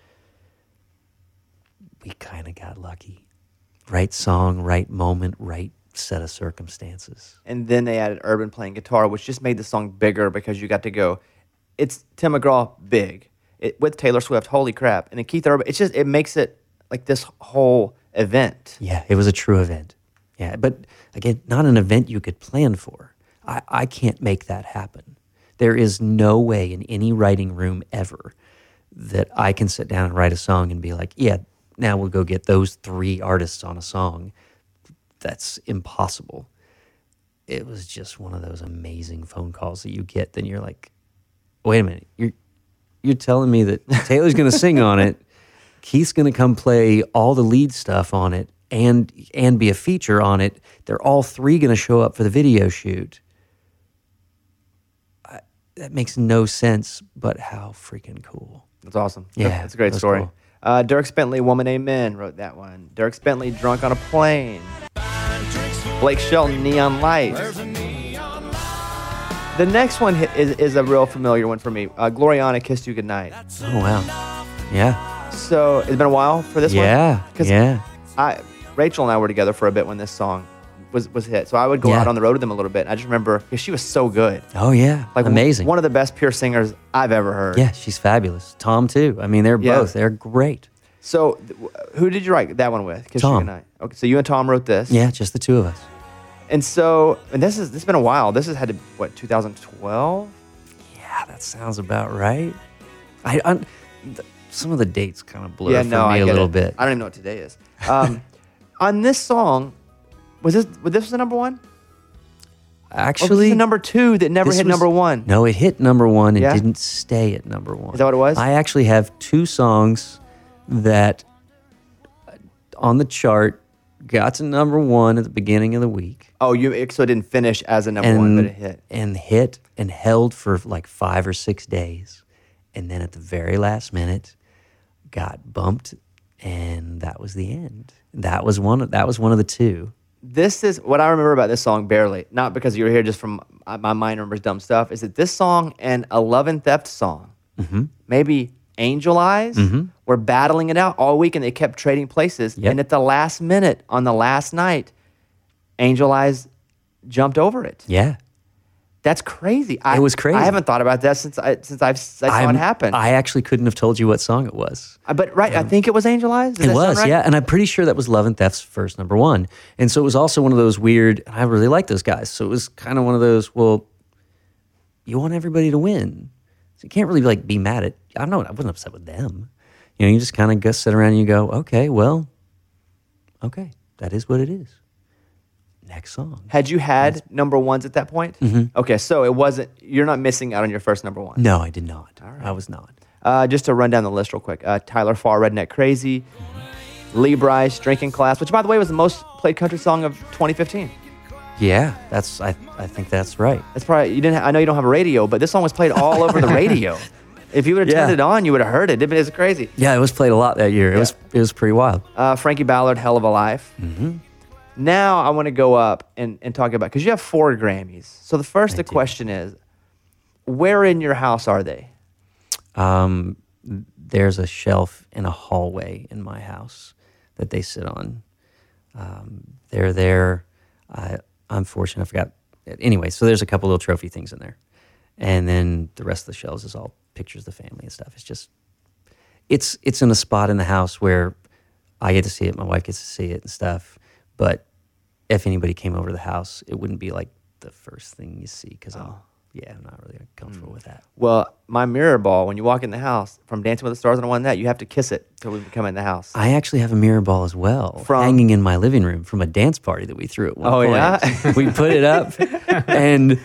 We kind of got lucky. Right song, right moment, right set of circumstances. And then they added Urban playing guitar, which just made the song bigger because you got to go, it's Tim McGraw big. It, with Taylor Swift, holy crap. And then Keith Urban, it's just, it makes it like this whole event. Yeah, it was a true event. Yeah, but again, not an event you could plan for. I, I can't make that happen. There is no way in any writing room ever that I can sit down and write a song and be like, yeah, now we'll go get those three artists on a song. That's impossible. It was just one of those amazing phone calls that you get. Then you're like, wait a minute, you're you're telling me that Taylor's going to sing on it, Keith's going to come play all the lead stuff on it, and and be a feature on it. They're all three going to show up for the video shoot. I, that makes no sense, but how freaking cool. That's awesome. Yeah, It's a great that's story. cool. Uh, Dirk Bentley, Woman Amen, wrote that one. Dirk Bentley, Drunk on a Plane. Blake Shelton, Neon Lights. The next one hi- is, is a real familiar one for me. Uh, Gloriana, Kissed You Goodnight. Oh, wow. Yeah. So it's been a while for this one? Yeah. 'Cause Yeah. I, Rachel and I were together for a bit when this song was, was hit. So I would go Yeah. out on the road with them a little bit. I just remember, because she was so good. Oh, yeah. Like Amazing. One of the best pure singers I've ever heard. Yeah, she's fabulous. Tom, too. I mean, they're Yeah. both. They're great. So th- who did you write that one with? Kiss You Tom. Goodnight. Okay, so you and Tom wrote this. Yeah, just the two of us. And so, and this is this has been a while. This has had to what two thousand twelve. Yeah, that sounds about right. I, I th- some of the dates kind of blur Yeah, for no, me I a get little it. bit. I don't even know what today is. Um, on this song, was this was this the number one? Or was this Actually, the number two that never this hit was- number one? No, it hit number one and Yeah? didn't stay at number one. Is that what it was? I actually have two songs that uh, on the chart got to number one at the beginning of the week. Oh, you it- so it didn't finish as a number and, one, but it hit. And hit and held for like five or six days. And then at the very last minute, got bumped, and that was the end. That was one of, that was one of the two. This is what I remember about this song barely. Not because you were here, just from my my mind remembers dumb stuff. Is that this song and a Love and Theft song, Mm-hmm. maybe Angel Eyes, were battling it out all week, and they kept trading places. Yep. And at the last minute, on the last night, Angel Eyes jumped over it. Yeah. That's crazy. I, It was crazy. I haven't thought about that since I since I've I saw I'm- it happen. I actually couldn't have told you what song it was. Uh, but right, I think it was Angel Eyes. Does It that sound was, right? yeah. And I'm pretty sure that was Love and Theft's first number one. And so it was also one of those weird, I really like those guys. So it was kind of one of those, well, you want everybody to win. So you can't really like be mad at, I'm not, I wasn't upset with them. You know, you just kind of go sit around and you go, okay, well, okay, that is what it is. Next song. Had you had number ones at that point? Mm-hmm. Okay, so it wasn't. You're not missing out on your first number one. No, I did not. All right. I was not. Uh, just to run down the list real quick. Uh, Tyler Farr, Redneck Crazy. Mm-hmm. Lee Brice, Drinking Class, which, by the way, was the most played country song of twenty fifteen. Yeah, that's I I think that's right. That's probably, you didn't. Ha- I know you don't have a radio, but this song was played all over the radio. If you would have Yeah. turned it on, you would have heard it. It was crazy. Yeah, it was played a lot that year. It Yeah. was it was pretty wild. Uh, Frankie Ballard, Hell of a Life. Mm-hmm. Now I want to go up and, and talk about, because you have four Grammys. So the first the question is, where in your house are they? Um, there's a shelf in a hallway in my house that they sit on. Um, they're there. I, I'm fortunate. I forgot. Anyway, so there's a couple little trophy things in there. And then the rest of the shelves is all pictures of the family and stuff. It's just, it's it's in a spot in the house where I get to see it, my wife gets to see it and stuff. But if anybody came over to the house, it wouldn't be like the first thing you see, because I'm, yeah, I'm not really comfortable mm. with that. Well, my mirror ball, when you walk in the house, from Dancing with the Stars and one that, you have to kiss it till we come in the house. I actually have a mirror ball as well, from, hanging in my living room from a dance party that we threw at one oh, point. Yeah? We put it up, and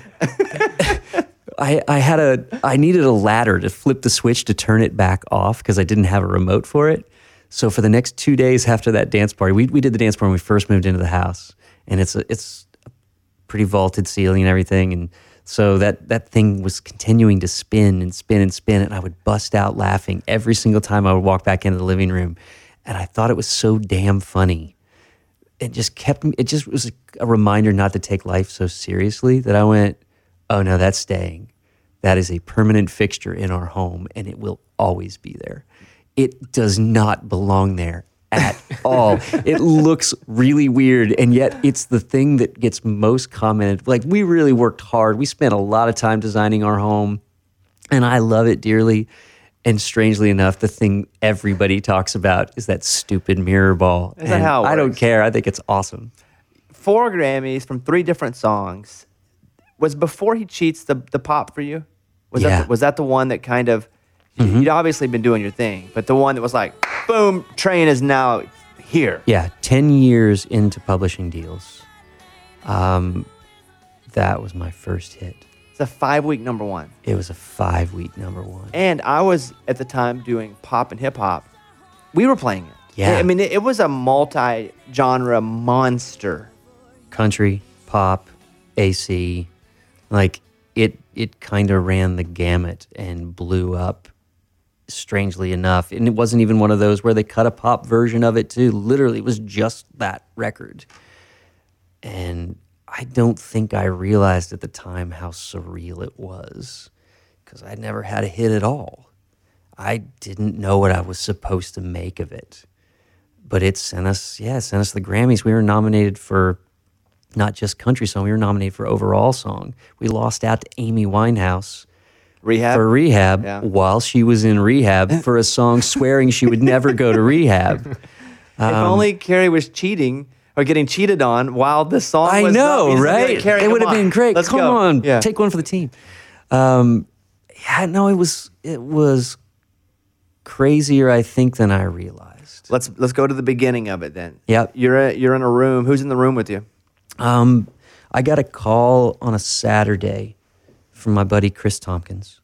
I, I had a, I needed a ladder to flip the switch to turn it back off because I didn't have a remote for it. So for the next two days after that dance party, we we did the dance party when we first moved into the house, and it's a, it's a pretty vaulted ceiling and everything, and so that that thing was continuing to spin and spin and spin, and I would bust out laughing every single time I would walk back into the living room, and I thought it was so damn funny. It just kept me. It just was a reminder not to take life so seriously that I went, oh no, that's staying. That is a permanent fixture in our home, and it will always be there. It does not belong there at all. It looks really weird, and yet it's the thing that gets most commented. Like, we really worked hard. We spent a lot of time designing our home, and I love it dearly. And strangely enough, the thing everybody talks about is that stupid mirror ball. Is that how it I don't works? care. I think it's awesome. Four Four Grammys from three different songs. Was Before He Cheats the, the pop for you? Was Yeah. That the, was that the one that kind of, Mm-hmm. you'd obviously been doing your thing, but the one that was like, boom, train is now here. Yeah, ten years into publishing deals. Um, that was my first hit. It's a five-week number one. It was a five-week number one. And I was, at the time, doing pop and hip-hop. We were playing it. Yeah. I mean, it, it was a multi-genre monster. Country, pop, A C, like it it kind of ran the gamut and blew up, strangely enough. And it wasn't even one of those where they cut a pop version of it too. Literally, it was just that record. And I don't think I realized at the time how surreal it was, because I never had a hit at all. I didn't know what I was supposed to make of it. But it sent us, yeah, it sent us the Grammys. We were nominated for not just country song, we were nominated for overall song. We lost out to Amy Winehouse Rehab? for Rehab Yeah. while she was in rehab for a song swearing she would never go to rehab. If only Carrie was cheating or getting cheated on while the song I was know, up. You just right? like, Carrie, It come would have on. been great. Let's Come go. on, Yeah. take one for the team. Um, yeah, no, it was it was crazier, I think, than I realized. Let's let's go to the beginning of it then. Yep. You're a, you're in a room. Who's in the room with you? Um, I got a call on a Saturday from my buddy Chris Tompkins.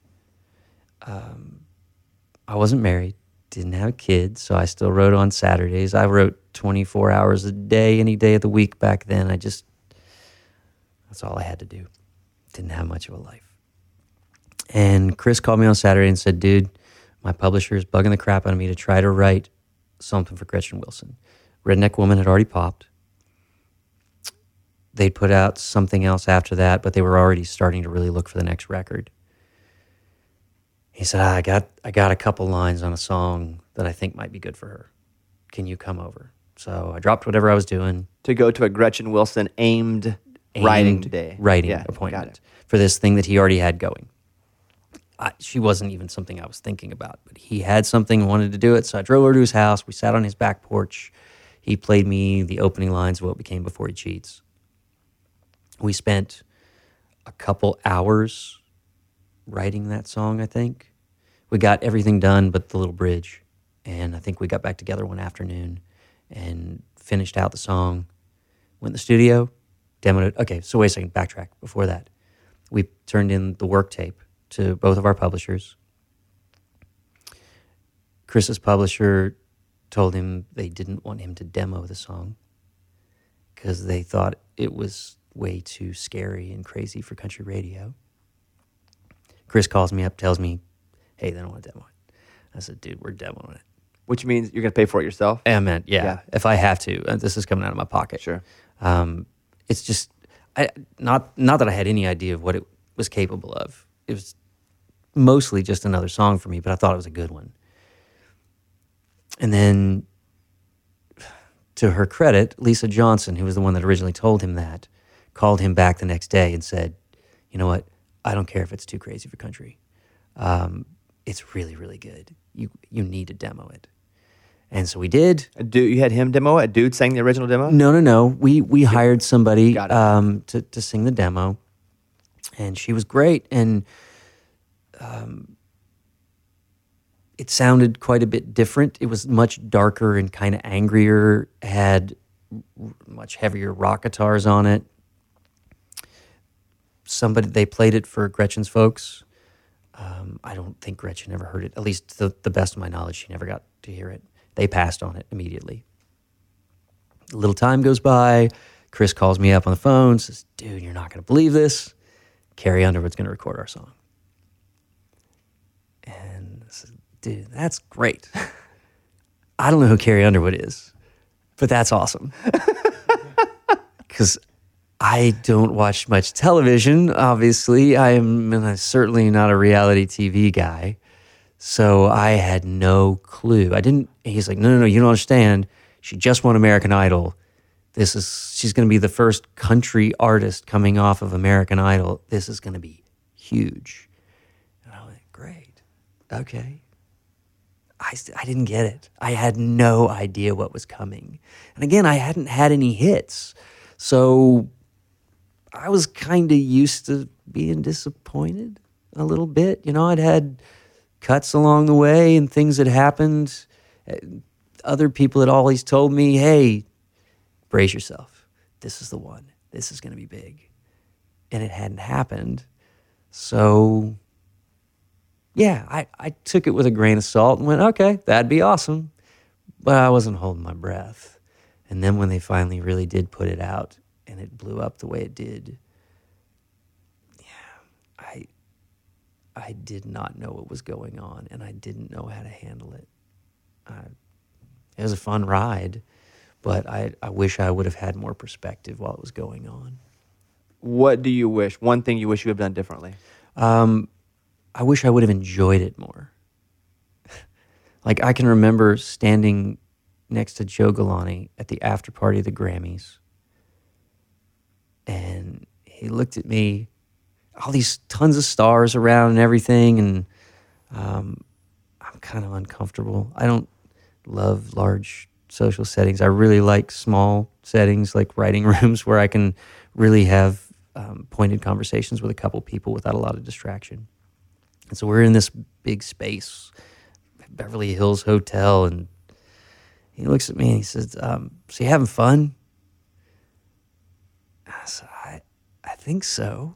Um, I wasn't married, didn't have kids, so I still wrote on Saturdays. I wrote twenty-four hours a day, any day of the week back then. I just, that's all I had to do. Didn't have much of a life. And Chris called me on Saturday and said, dude, my publisher is bugging the crap out of me to try to write something for Gretchen Wilson. Redneck Woman had already popped. They'd put out something else after that, but they were already starting to really look for the next record. He said, I got I got a couple lines on a song that I think might be good for her. Can you come over? So I dropped whatever I was doing. To go to a Gretchen Wilson aimed, writing aimed day. Writing Yeah, got appointment it. for this thing that he already had going. I, she wasn't even something I was thinking about, but he had something, wanted to do it. So I drove over to his house. We sat on his back porch. He played me the opening lines of what became Before He Cheats. We spent a couple hours writing that song, I think. We got everything done but the little bridge. And I think we got back together one afternoon and finished out the song. Went in the studio, demoed it. Okay, so wait a second, backtrack. Before that, we turned in the work tape to both of our publishers. Chris's publisher told him they didn't want him to demo the song because they thought it was way too scary and crazy for country radio. Chris calls me up, tells me, hey, they don't want to demo it. I said, dude, we're demoing it. Which means you're going to pay for it yourself? I meant, yeah, Yeah. if I have to. Uh, This is coming out of my pocket. Sure. Um, it's just, I, not not that I had any idea of what it was capable of. It was mostly just another song for me, but I thought it was a good one. And then, to her credit, Lisa Johnson, who was the one that originally told him that, called him back the next day and said, you know what, I don't care if it's too crazy for country. Um, it's really, really good. You you need to demo it. And so we did. A dude, you had him demo it? A dude sang the original demo? No, no, no. We we hired somebody Got it. um, to, to sing the demo, and she was great. And um, it sounded quite a bit different. It was much darker and kind of angrier, had r- much heavier rock guitars on it. Somebody, they played it for Gretchen's folks. Um, I don't think Gretchen ever heard it. At least to the best of my knowledge, she never got to hear it. They passed on it immediately. A little time goes by. Chris calls me up on the phone, says, dude, you're not going to believe this. Carrie Underwood's going to record our song. And I said, dude, that's great. I don't know who Carrie Underwood is, but that's awesome. Because I don't watch much television, obviously. I am and I'm certainly not a reality T V guy. So I had no clue. I didn't, he's like, no, no, no, you don't understand. She just won American Idol. This is, she's going to be the first country artist coming off of American Idol. This is going to be huge. And I went, great. Okay. I, st- I didn't get it. I had no idea what was coming. And again, I hadn't had any hits. So I was kind of used to being disappointed a little bit. You know, I'd had cuts along the way and things had happened. Other people had always told me, hey, brace yourself. This is the one. This is going to be big. And it hadn't happened. So, yeah, I, I took it with a grain of salt and went, okay, that'd be awesome. But I wasn't holding my breath. And then when they finally really did put it out and it blew up the way it did, yeah, I I did not know what was going on, and I didn't know how to handle it. I, it was a fun ride, but I, I wish I would have had more perspective while it was going on. What do you wish? One thing you wish you had done differently? Um, I wish I would have enjoyed it more. Like, I can remember standing next to Joe Galante at the after party of the Grammys, and he looked at me, all these tons of stars around and everything, and um, I'm kind of uncomfortable. I don't love large social settings. I really like small settings, like writing rooms where I can really have um, pointed conversations with a couple people without a lot of distraction. And so we're in this big space, Beverly Hills Hotel, and he looks at me and he says, um, so you having fun? I said, I, I think so.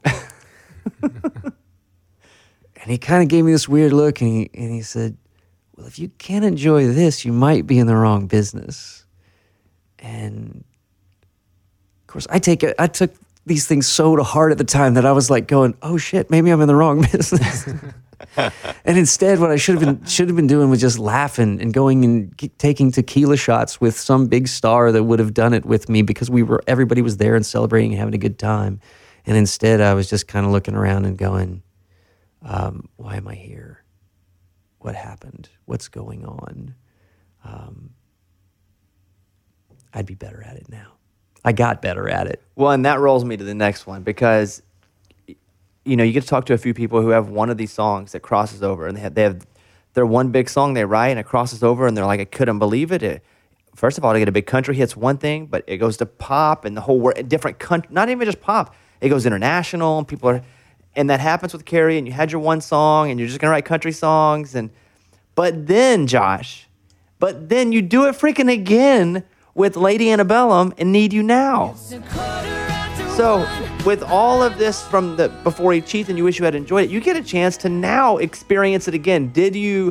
And he kind of gave me this weird look, and he, and he said, well, if you can't enjoy this, you might be in the wrong business. And of course, I take it, I took these things so to heart at the time that I was like going, oh shit, maybe I'm in the wrong business. And instead, what I should have been should have been doing was just laughing and going and ke- taking tequila shots with some big star that would have done it with me, because we were everybody was there and celebrating and having a good time. And instead, I was just kind of looking around and going, um, why am I here? What happened? What's going on? Um, I'd be better at it now. I got better at it. Well, and that rolls me to the next one, because you know, you get to talk to a few people who have one of these songs that crosses over, and they have, they have their one big song they write and it crosses over, and they're like, I couldn't believe it. it first of all, to get a big country hit's one thing, but it goes to pop and the whole world, different country, not even just pop. It goes international, and people are, and that happens with Carrie, and you had your one song, and you're just gonna write country songs, and but then, Josh, but then you do it freaking again with Lady Antebellum and Need You Now. So with all of this from the Before He Cheats and You Wish You Had Enjoyed It, you get a chance to now experience it again. Did you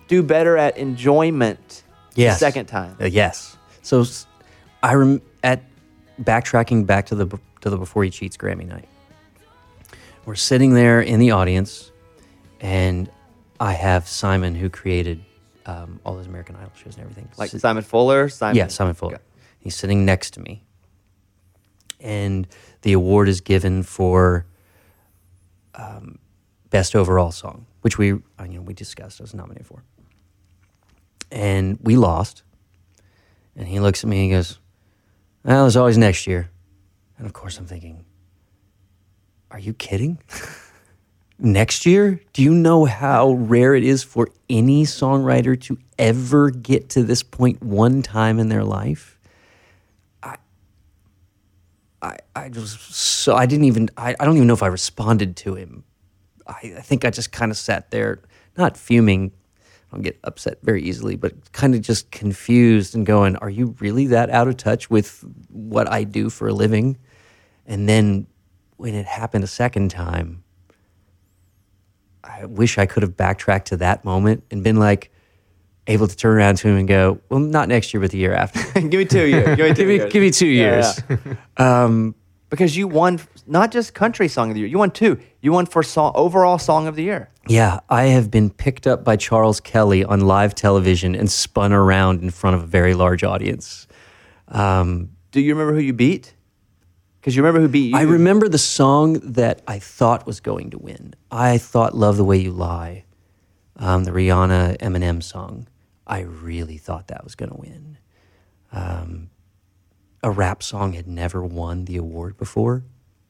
do better at enjoyment Yes. the second time. Uh, yes. So s- I rem- at backtracking back to the b- to the Before He Cheats Grammy night. We're sitting there in the audience, and I have Simon, who created um, all those American Idol shows and everything. Like sit- Simon Fuller, Simon. Yeah, Simon Fuller. Okay. He's sitting next to me. And the award is given for um, best overall song, which we, uh, you know, we discussed. I was nominated for. And we lost. And he looks at me and he goes, "Well, there's always next year." And of course I'm thinking, are you kidding? Next year? Do you know how rare it is for any songwriter to ever get to this point one time in their life? I, I, I just so I didn't even I, I don't even know if I responded to him. I, I think I just kind of sat there, not fuming. I don't get upset very easily, but kind of just confused and going, "Are you really that out of touch with what I do for a living?" And then when it happened a second time, I wish I could have backtracked to that moment and been like, able to turn around to him and go, "Well, not next year, but the year after." Give me two years. Give me two give, me, years. give me two Yeah, years. yeah. Um, Because you won not just country song of the year. You won two. You won for song, overall song of the year. yeah, I have been picked up by Charles Kelly on live television and spun around in front of a very large audience. Um, Do you remember who you beat? Because you remember who beat you. I remember the song that I thought was going to win. I thought "Love the Way You Lie," um, the Rihanna Eminem song. I really thought that was going to win. Um, a rap song had never won the award before.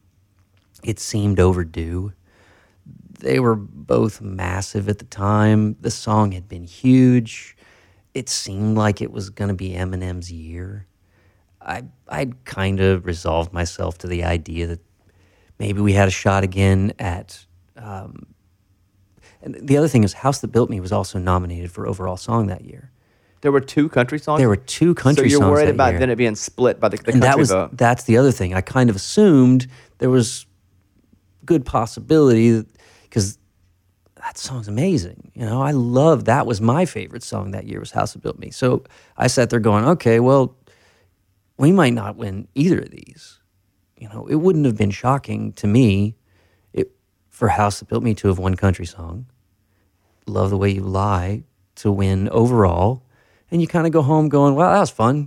It seemed overdue. They were both massive at the time. The song had been huge. It seemed like it was going to be Eminem's year. I, I'd kind of resolved myself to the idea that maybe we had a shot again at... Um, and the other thing is House That Built Me was also nominated for overall song that year. There were two country songs? There were two country songs. So you're songs worried that about year. then it being split by the, the And country that was vote. that's the other thing. I kind of assumed there was good possibility because that song's amazing. You know, I love that was my favorite song that year was House That Built Me. So I sat there going, okay, well, we might not win either of these. You know, it wouldn't have been shocking to me it, for House That Built Me to have won country song, Love the Way You Lie to win overall, and you kind of go home going, well, that was fun.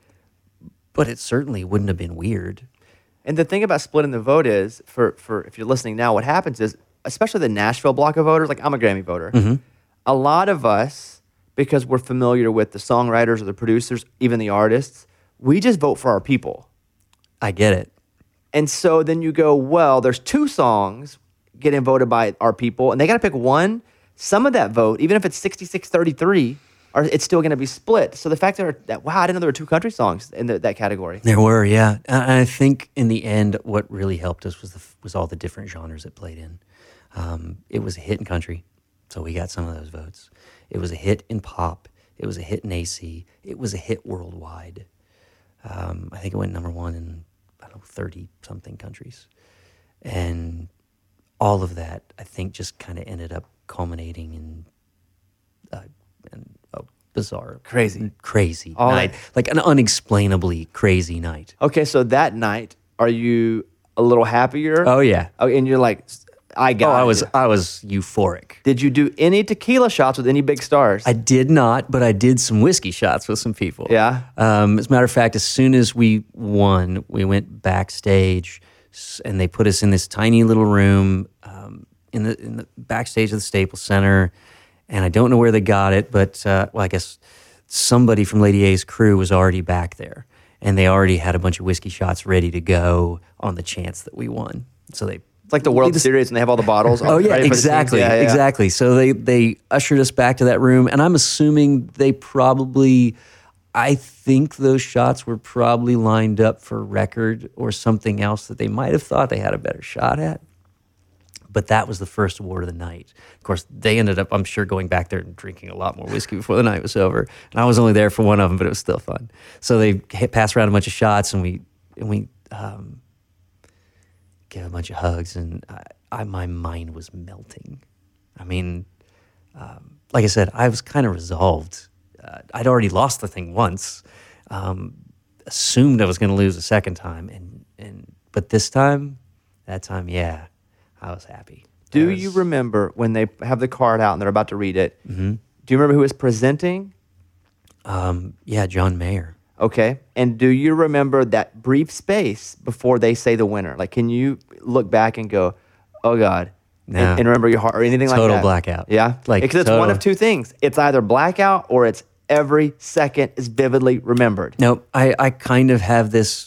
But it certainly wouldn't have been weird. And the thing about splitting the vote is, for, for if you're listening now, what happens is, especially the Nashville block of voters, like I'm a Grammy voter, Mm-hmm. a lot of us, because we're familiar with the songwriters or the producers, even the artists, we just vote for our people. I get it. And so then you go, well, there's two songs getting voted by our people, and they got to pick one. Some of that vote, even if it's sixty-six thirty-three, are, it's still going to be split. So the fact that, that, wow, I didn't know there were two country songs in the, that category. There were, yeah. And I think in the end, what really helped us was the, was all the different genres it played in. Um, it was a hit in country, so we got some of those votes. It was a hit in pop. It was a hit in A C. It was a hit worldwide. Um, I think it went number one in, I don't know, thirty-something countries. And all of that, I think, just kind of ended up culminating in, uh, in a bizarre, Crazy. crazy All night. that- Like an unexplainably crazy night. Okay, so that night, are you a little happier? Oh, yeah. Oh, and you're like, I got Oh, I it. was I was euphoric. Did you do any tequila shots with any big stars? I did not, but I did some whiskey shots with some people. Yeah? Um, as a matter of fact, as soon as we won, we went backstage, s- and they put us in this tiny little room um, in the in the backstage of the Staples Center, and I don't know where they got it, but uh, well, I guess somebody from Lady A's crew was already back there, and they already had a bunch of whiskey shots ready to go on the chance that we won. So they. It's like the World They just- Series and they have all the bottles. Oh yeah, ready for the teams. exactly, Yeah, yeah. exactly. So they they ushered us back to that room, and I'm assuming they probably, I think those shots were probably lined up for record or something else that they might have thought they had a better shot at. But that was the first award of the night. Of course, they ended up, I'm sure, going back there and drinking a lot more whiskey before the night was over. And I was only there for one of them, but it was still fun. So they hit, passed around a bunch of shots, and we and we. Um, gave a bunch of hugs, and I, I, my mind was melting. I mean, um, like I said, I was kind of resolved. Uh, I'd already lost the thing once, um, assumed I was going to lose a second time, and and but this time, that time, yeah, I was happy. Do I was- you remember when they have the card out and they're about to read it? Mm-hmm. Do you remember who was presenting? Um, yeah, John Mayer. Okay. And do you remember that brief space before they say the winner? Like, can you look back and go, oh God, No. and, and remember your heart or anything like that? Total blackout. Yeah. Like, because it's one total- of two things. It's either blackout or it's every second is vividly remembered. No, I, I kind of have this,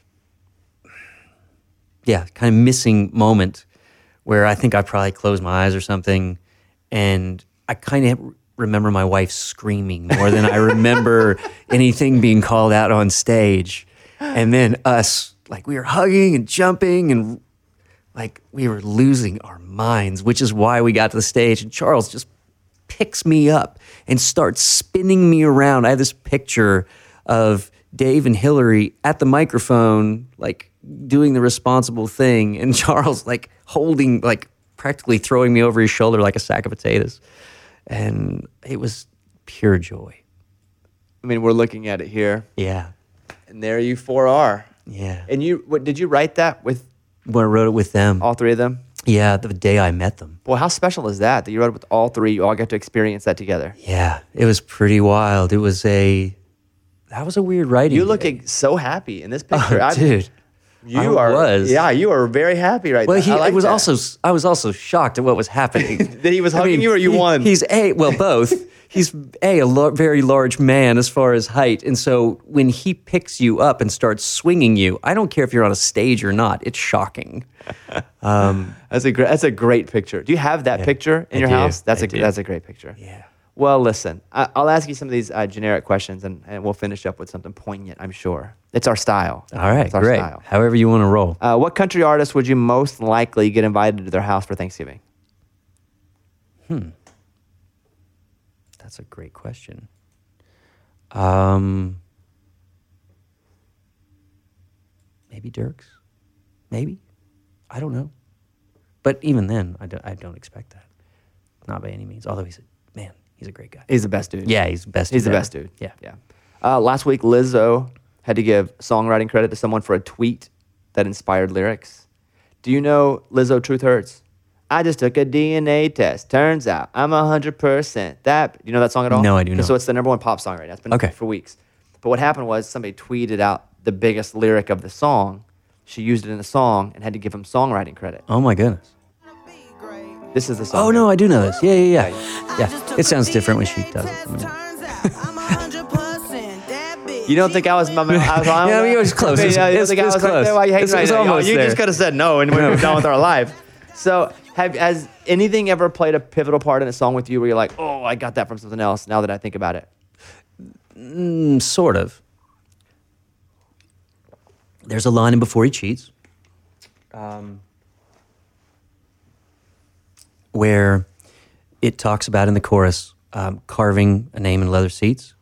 yeah, kind of missing moment where I think I probably closed my eyes or something, and I kind of remember my wife screaming more than I remember anything being called out on stage. And then us, like, we were hugging and jumping and like we were losing our minds, which is why we got to the stage and Charles just picks me up and starts spinning me around. I have this picture of Dave and Hillary at the microphone, like doing the responsible thing, and Charles like holding, like practically throwing me over his shoulder like a sack of potatoes. And it was pure joy. I mean, we're looking at it here, Yeah. and there you four are. Yeah. And you, what, did you write that with When I wrote it with them. all three of them? Yeah, the day I met them. Well, how special is that, that you wrote it with all three? You all got to experience that together. Yeah, it was pretty wild. It was a, that was a weird writing. You looking so happy in this picture. Oh, I- dude. You I are, was. yeah, you are very happy right Well, now. he I like it was that. also, I was also shocked at what was happening. That he was hugging you or you he- won? He's a, well, both. He's a, a lo- very large man as far as height. And so when he picks you up and starts swinging you, I don't care if you're on a stage or not, it's shocking. Um, That's a great. That's a great picture. Do you have that picture in I your do. house? That's I a do. that's a great picture. yeah. Well, listen, I, I'll ask you some of these uh, generic questions, and, and we'll finish up with something poignant. I'm sure it's our style. All right, it's our great. style. However you want to roll. Uh, what country artist would you most likely get invited to their house for Thanksgiving? That's a great question. Um, maybe Dirks? Maybe? I don't know. But even then, I don't, I don't expect that. Not by any means. Although he's a, man, he's a great guy. He's the best dude. Yeah, he's the best. he's the dude best ever. dude. Yeah. yeah. Uh, last week, Lizzo had to give songwriting credit to someone for a tweet that inspired lyrics. Do you know Lizzo Truth Hurts? I just took a D N A test. Turns out I'm one hundred percent that. You know that song at all? No, I do not. So it's the number one pop song right now. It's been Okay. for weeks. But what happened was somebody tweeted out the biggest lyric of the song. She used it in the song and had to give him songwriting credit. Oh my goodness. This is the song. Oh no, I do know this. Yeah, yeah, yeah. Yeah, it sounds different when she does it. I mean, You don't think I was my I was wrong? Yeah, I mean, it was close. I mean, It's- you don't it's- think I it's was right close. there? Why are you hating It's- right it's now? You- almost You just there. could have said no and we moved on with our life. So, have has anything ever played a pivotal part in a song with you where you're like, oh, I got that from something else now that I think about it? Mm, sort of. There's a line in Before He Cheats, um, where it talks about in the chorus um, carving a name in leather seats.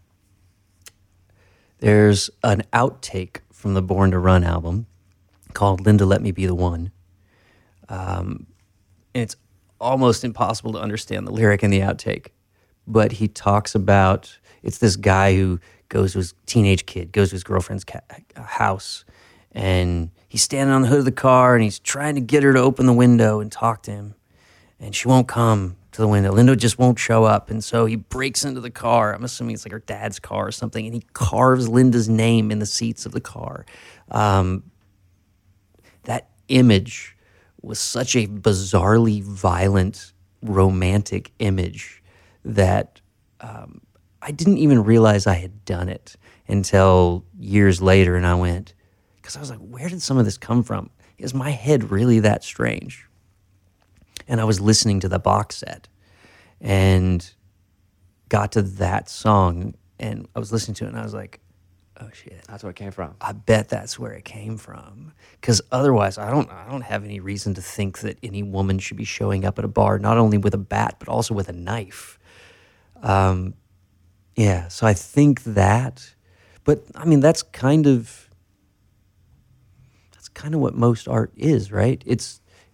There's an outtake from the Born to Run album called Linda Let Me Be the One. Um, and it's almost impossible to understand the lyric in the outtake. But he talks about, it's this guy who goes to his teenage kid, goes to his girlfriend's ca- house, and he's standing on the hood of the car, and he's trying to get her to open the window and talk to him. And she won't come to the window. Linda just won't show up. And so he breaks into the car. I'm assuming it's like her dad's car or something. And he carves Linda's name in the seats of the car. Um, that image was such a bizarrely violent, romantic image that um, I didn't even realize I had done it until years later. And I went, because I was like, where did some of this come from? Is my head really that strange? And I was listening to the box set and got to that song, and I was listening to it, and I was like, oh shit, That's where it came from. I bet that's where it came from. Because otherwise, I don't, I don't have any reason to think that any woman should be showing up at a bar not only with a bat but also with a knife. Um, yeah, so I think that, but I mean that's kind of, that's kind of what most art is, right? It's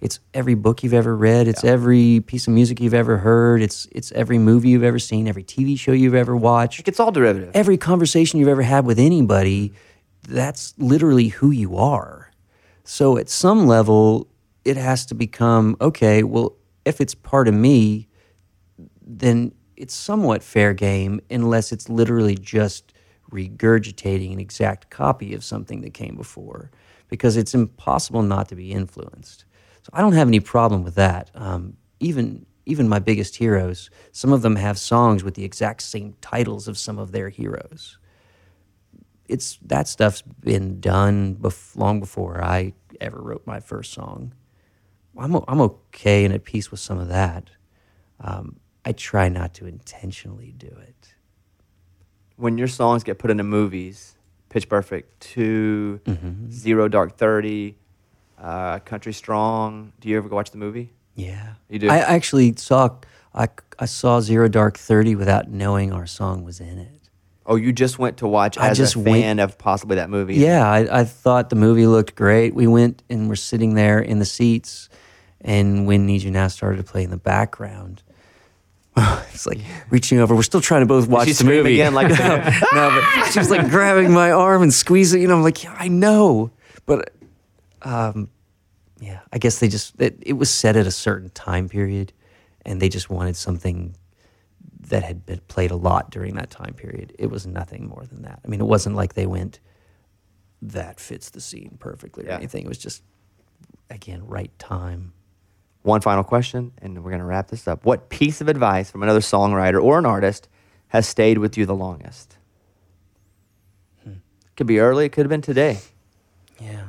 It's every book you've ever read. It's yeah. every piece of music you've ever heard. It's it's every movie you've ever seen, every T V show you've ever watched. Like it's all derivative. Every conversation you've ever had with anybody, that's literally who you are. So at some level, it has to become, okay, well, if it's part of me, then it's somewhat fair game unless it's literally just regurgitating an exact copy of something that came before, because it's impossible not to be influenced. So I don't have any problem with that. Um, even even my biggest heroes, some of them have songs with the exact same titles of some of their heroes. It's that stuff's been done bef- long before I ever wrote my first song. I'm I'm okay and at peace with some of that. Um, I try not to intentionally do it. When your songs get put into movies, Pitch Perfect two, mm-hmm. Zero Dark Thirty, uh, Country Strong, do you ever go watch the movie? Yeah, you do. I actually saw I, I saw Zero Dark Thirty without knowing our song was in it. Oh, you just went to watch I as just a fan went, of possibly that movie? Yeah, I, I thought the movie looked great. We went and were sitting there in the seats, and When Need You Now started to play in the background. It's like reaching over. We're still trying to both watch she the movie. Again, like no, no, but she was like grabbing my arm and squeezing. You know, I'm like, yeah, I know, but um, yeah, I guess they just it, it was set at a certain time period, and they just wanted something that had been played a lot during that time period. It was nothing more than that. I mean, it wasn't like they went, that fits the scene perfectly or yeah. anything. It was just, again, right time. One final question, and we're going to wrap this up. What piece of advice from another songwriter or an artist has stayed with you the longest? Hmm. It could be early. It could have been today. Yeah.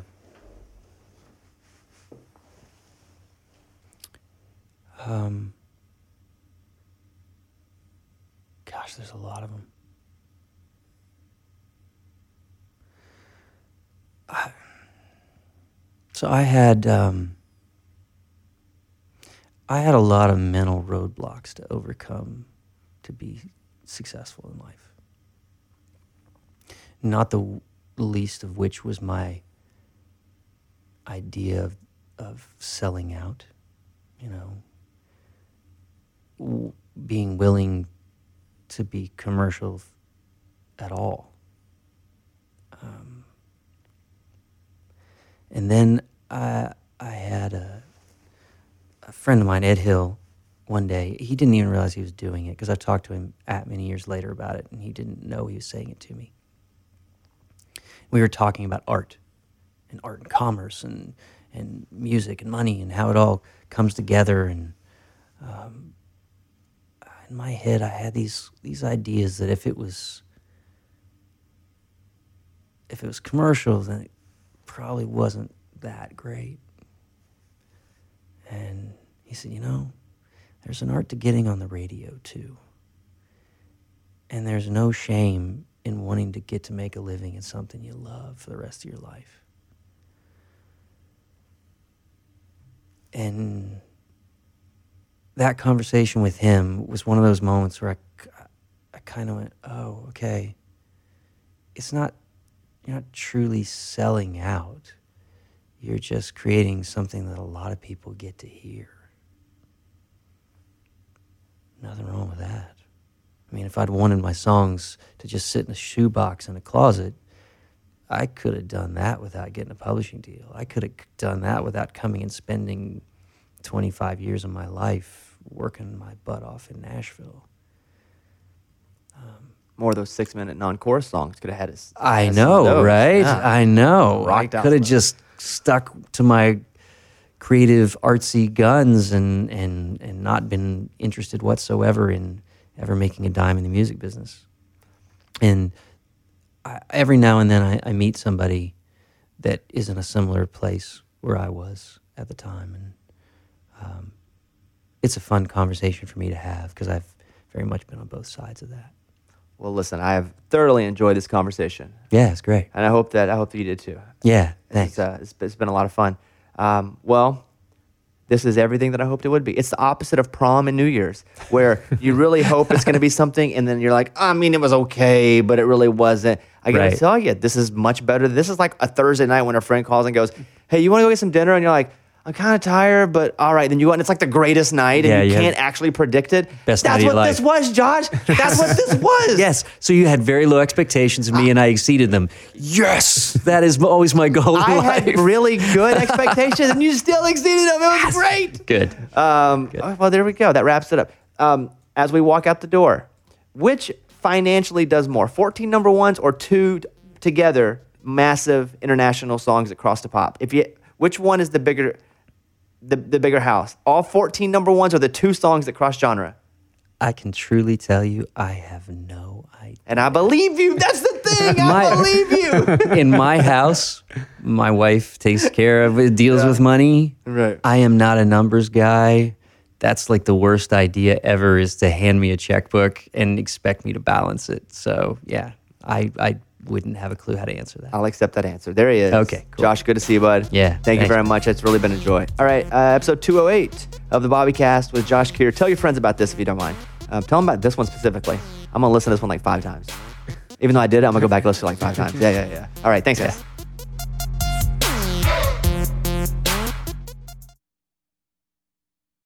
Um. Gosh, there's a lot of them. I, so I had um, I had a lot of mental roadblocks to overcome to be successful in life. Not the least of which was my idea of, of selling out, you know, w- being willing to be commercial at all. Um, and then I, I had a, a friend of mine, Ed Hill, one day. He didn't even realize he was doing it because I talked to him at many years later about it, and he didn't know he was saying it to me. We were talking about art and art and commerce and, and music and money and how it all comes together. And um, in my head, I had these these ideas that if it was if it was commercial, then it probably wasn't that great. And he said, you know, there's an art to getting on the radio too. And there's no shame in wanting to get to make a living in something you love for the rest of your life. And that conversation with him was one of those moments where I, I kind of went, oh, okay. It's not, you're not truly selling out. You're just creating something that a lot of people get to hear. Nothing wrong with that. I mean, if I'd wanted my songs to just sit in a shoebox in a closet, I could have done that without getting a publishing deal. I could have done that without coming and spending twenty-five years of my life working my butt off in Nashville. Um, More of those six-minute non-chorus songs could have had us. I know, right? Yeah. I know. Rocked I could have just stuck to my creative, artsy guns and, and, and not been interested whatsoever in ever making a dime in the music business. And I, every now and then I, I meet somebody that is in a similar place where I was at the time. And um, it's a fun conversation for me to have because I've very much been on both sides of that. Well, listen, I have thoroughly enjoyed this conversation. Yeah, it's great. And I hope that I hope that you did too. Yeah, thanks. It's, uh, it's, it's been a lot of fun. Um, well, this is everything that I hoped it would be. It's the opposite of prom and New Year's, where you really hope it's going to be something, and then you're like, I mean, it was okay, but it really wasn't. I got to Right. tell you, this is much better. This is like a Thursday night when a friend calls and goes, hey, you want to go get some dinner? And you're like, I'm kind of tired, but all right. Then you go, and it's like the greatest night, and Yeah, you you have- can't actually predict it. Best That's night of your what this life. was, Josh. That's what this was. Yes. So you had very low expectations of me, and I exceeded them. Yes, that is always my goal in I life. had really good expectations, and you still exceeded them. It was great. Good. Um, oh, well, there we go. That wraps it up. Um, as we walk out the door, which financially does more, fourteen number ones or two t- together massive international songs that cross the pop? If you, which one is the bigger, the, the bigger house? All fourteen number ones or the two songs that cross genre? I can truly tell you, I have no idea. And I believe you. That's the thing. I My- believe you. In my house, my wife takes care of it, deals with money. Right. I am not a numbers guy. That's like the worst idea ever, is to hand me a checkbook and expect me to balance it. So yeah, I I wouldn't have a clue how to answer that. I'll accept that answer. There he is. Okay, cool. Josh, good to see you, bud. Yeah, Thank you thanks. very much. It's really been a joy. All right, uh, episode two oh eight of the Bobby Cast with Josh Keir. Tell your friends about this if you don't mind. Um, tell them about this one specifically. I'm going to listen to this one like five times. Even though I did it, I'm going to go back and listen to it like five times. Yeah, yeah, yeah. All right, thanks, guys.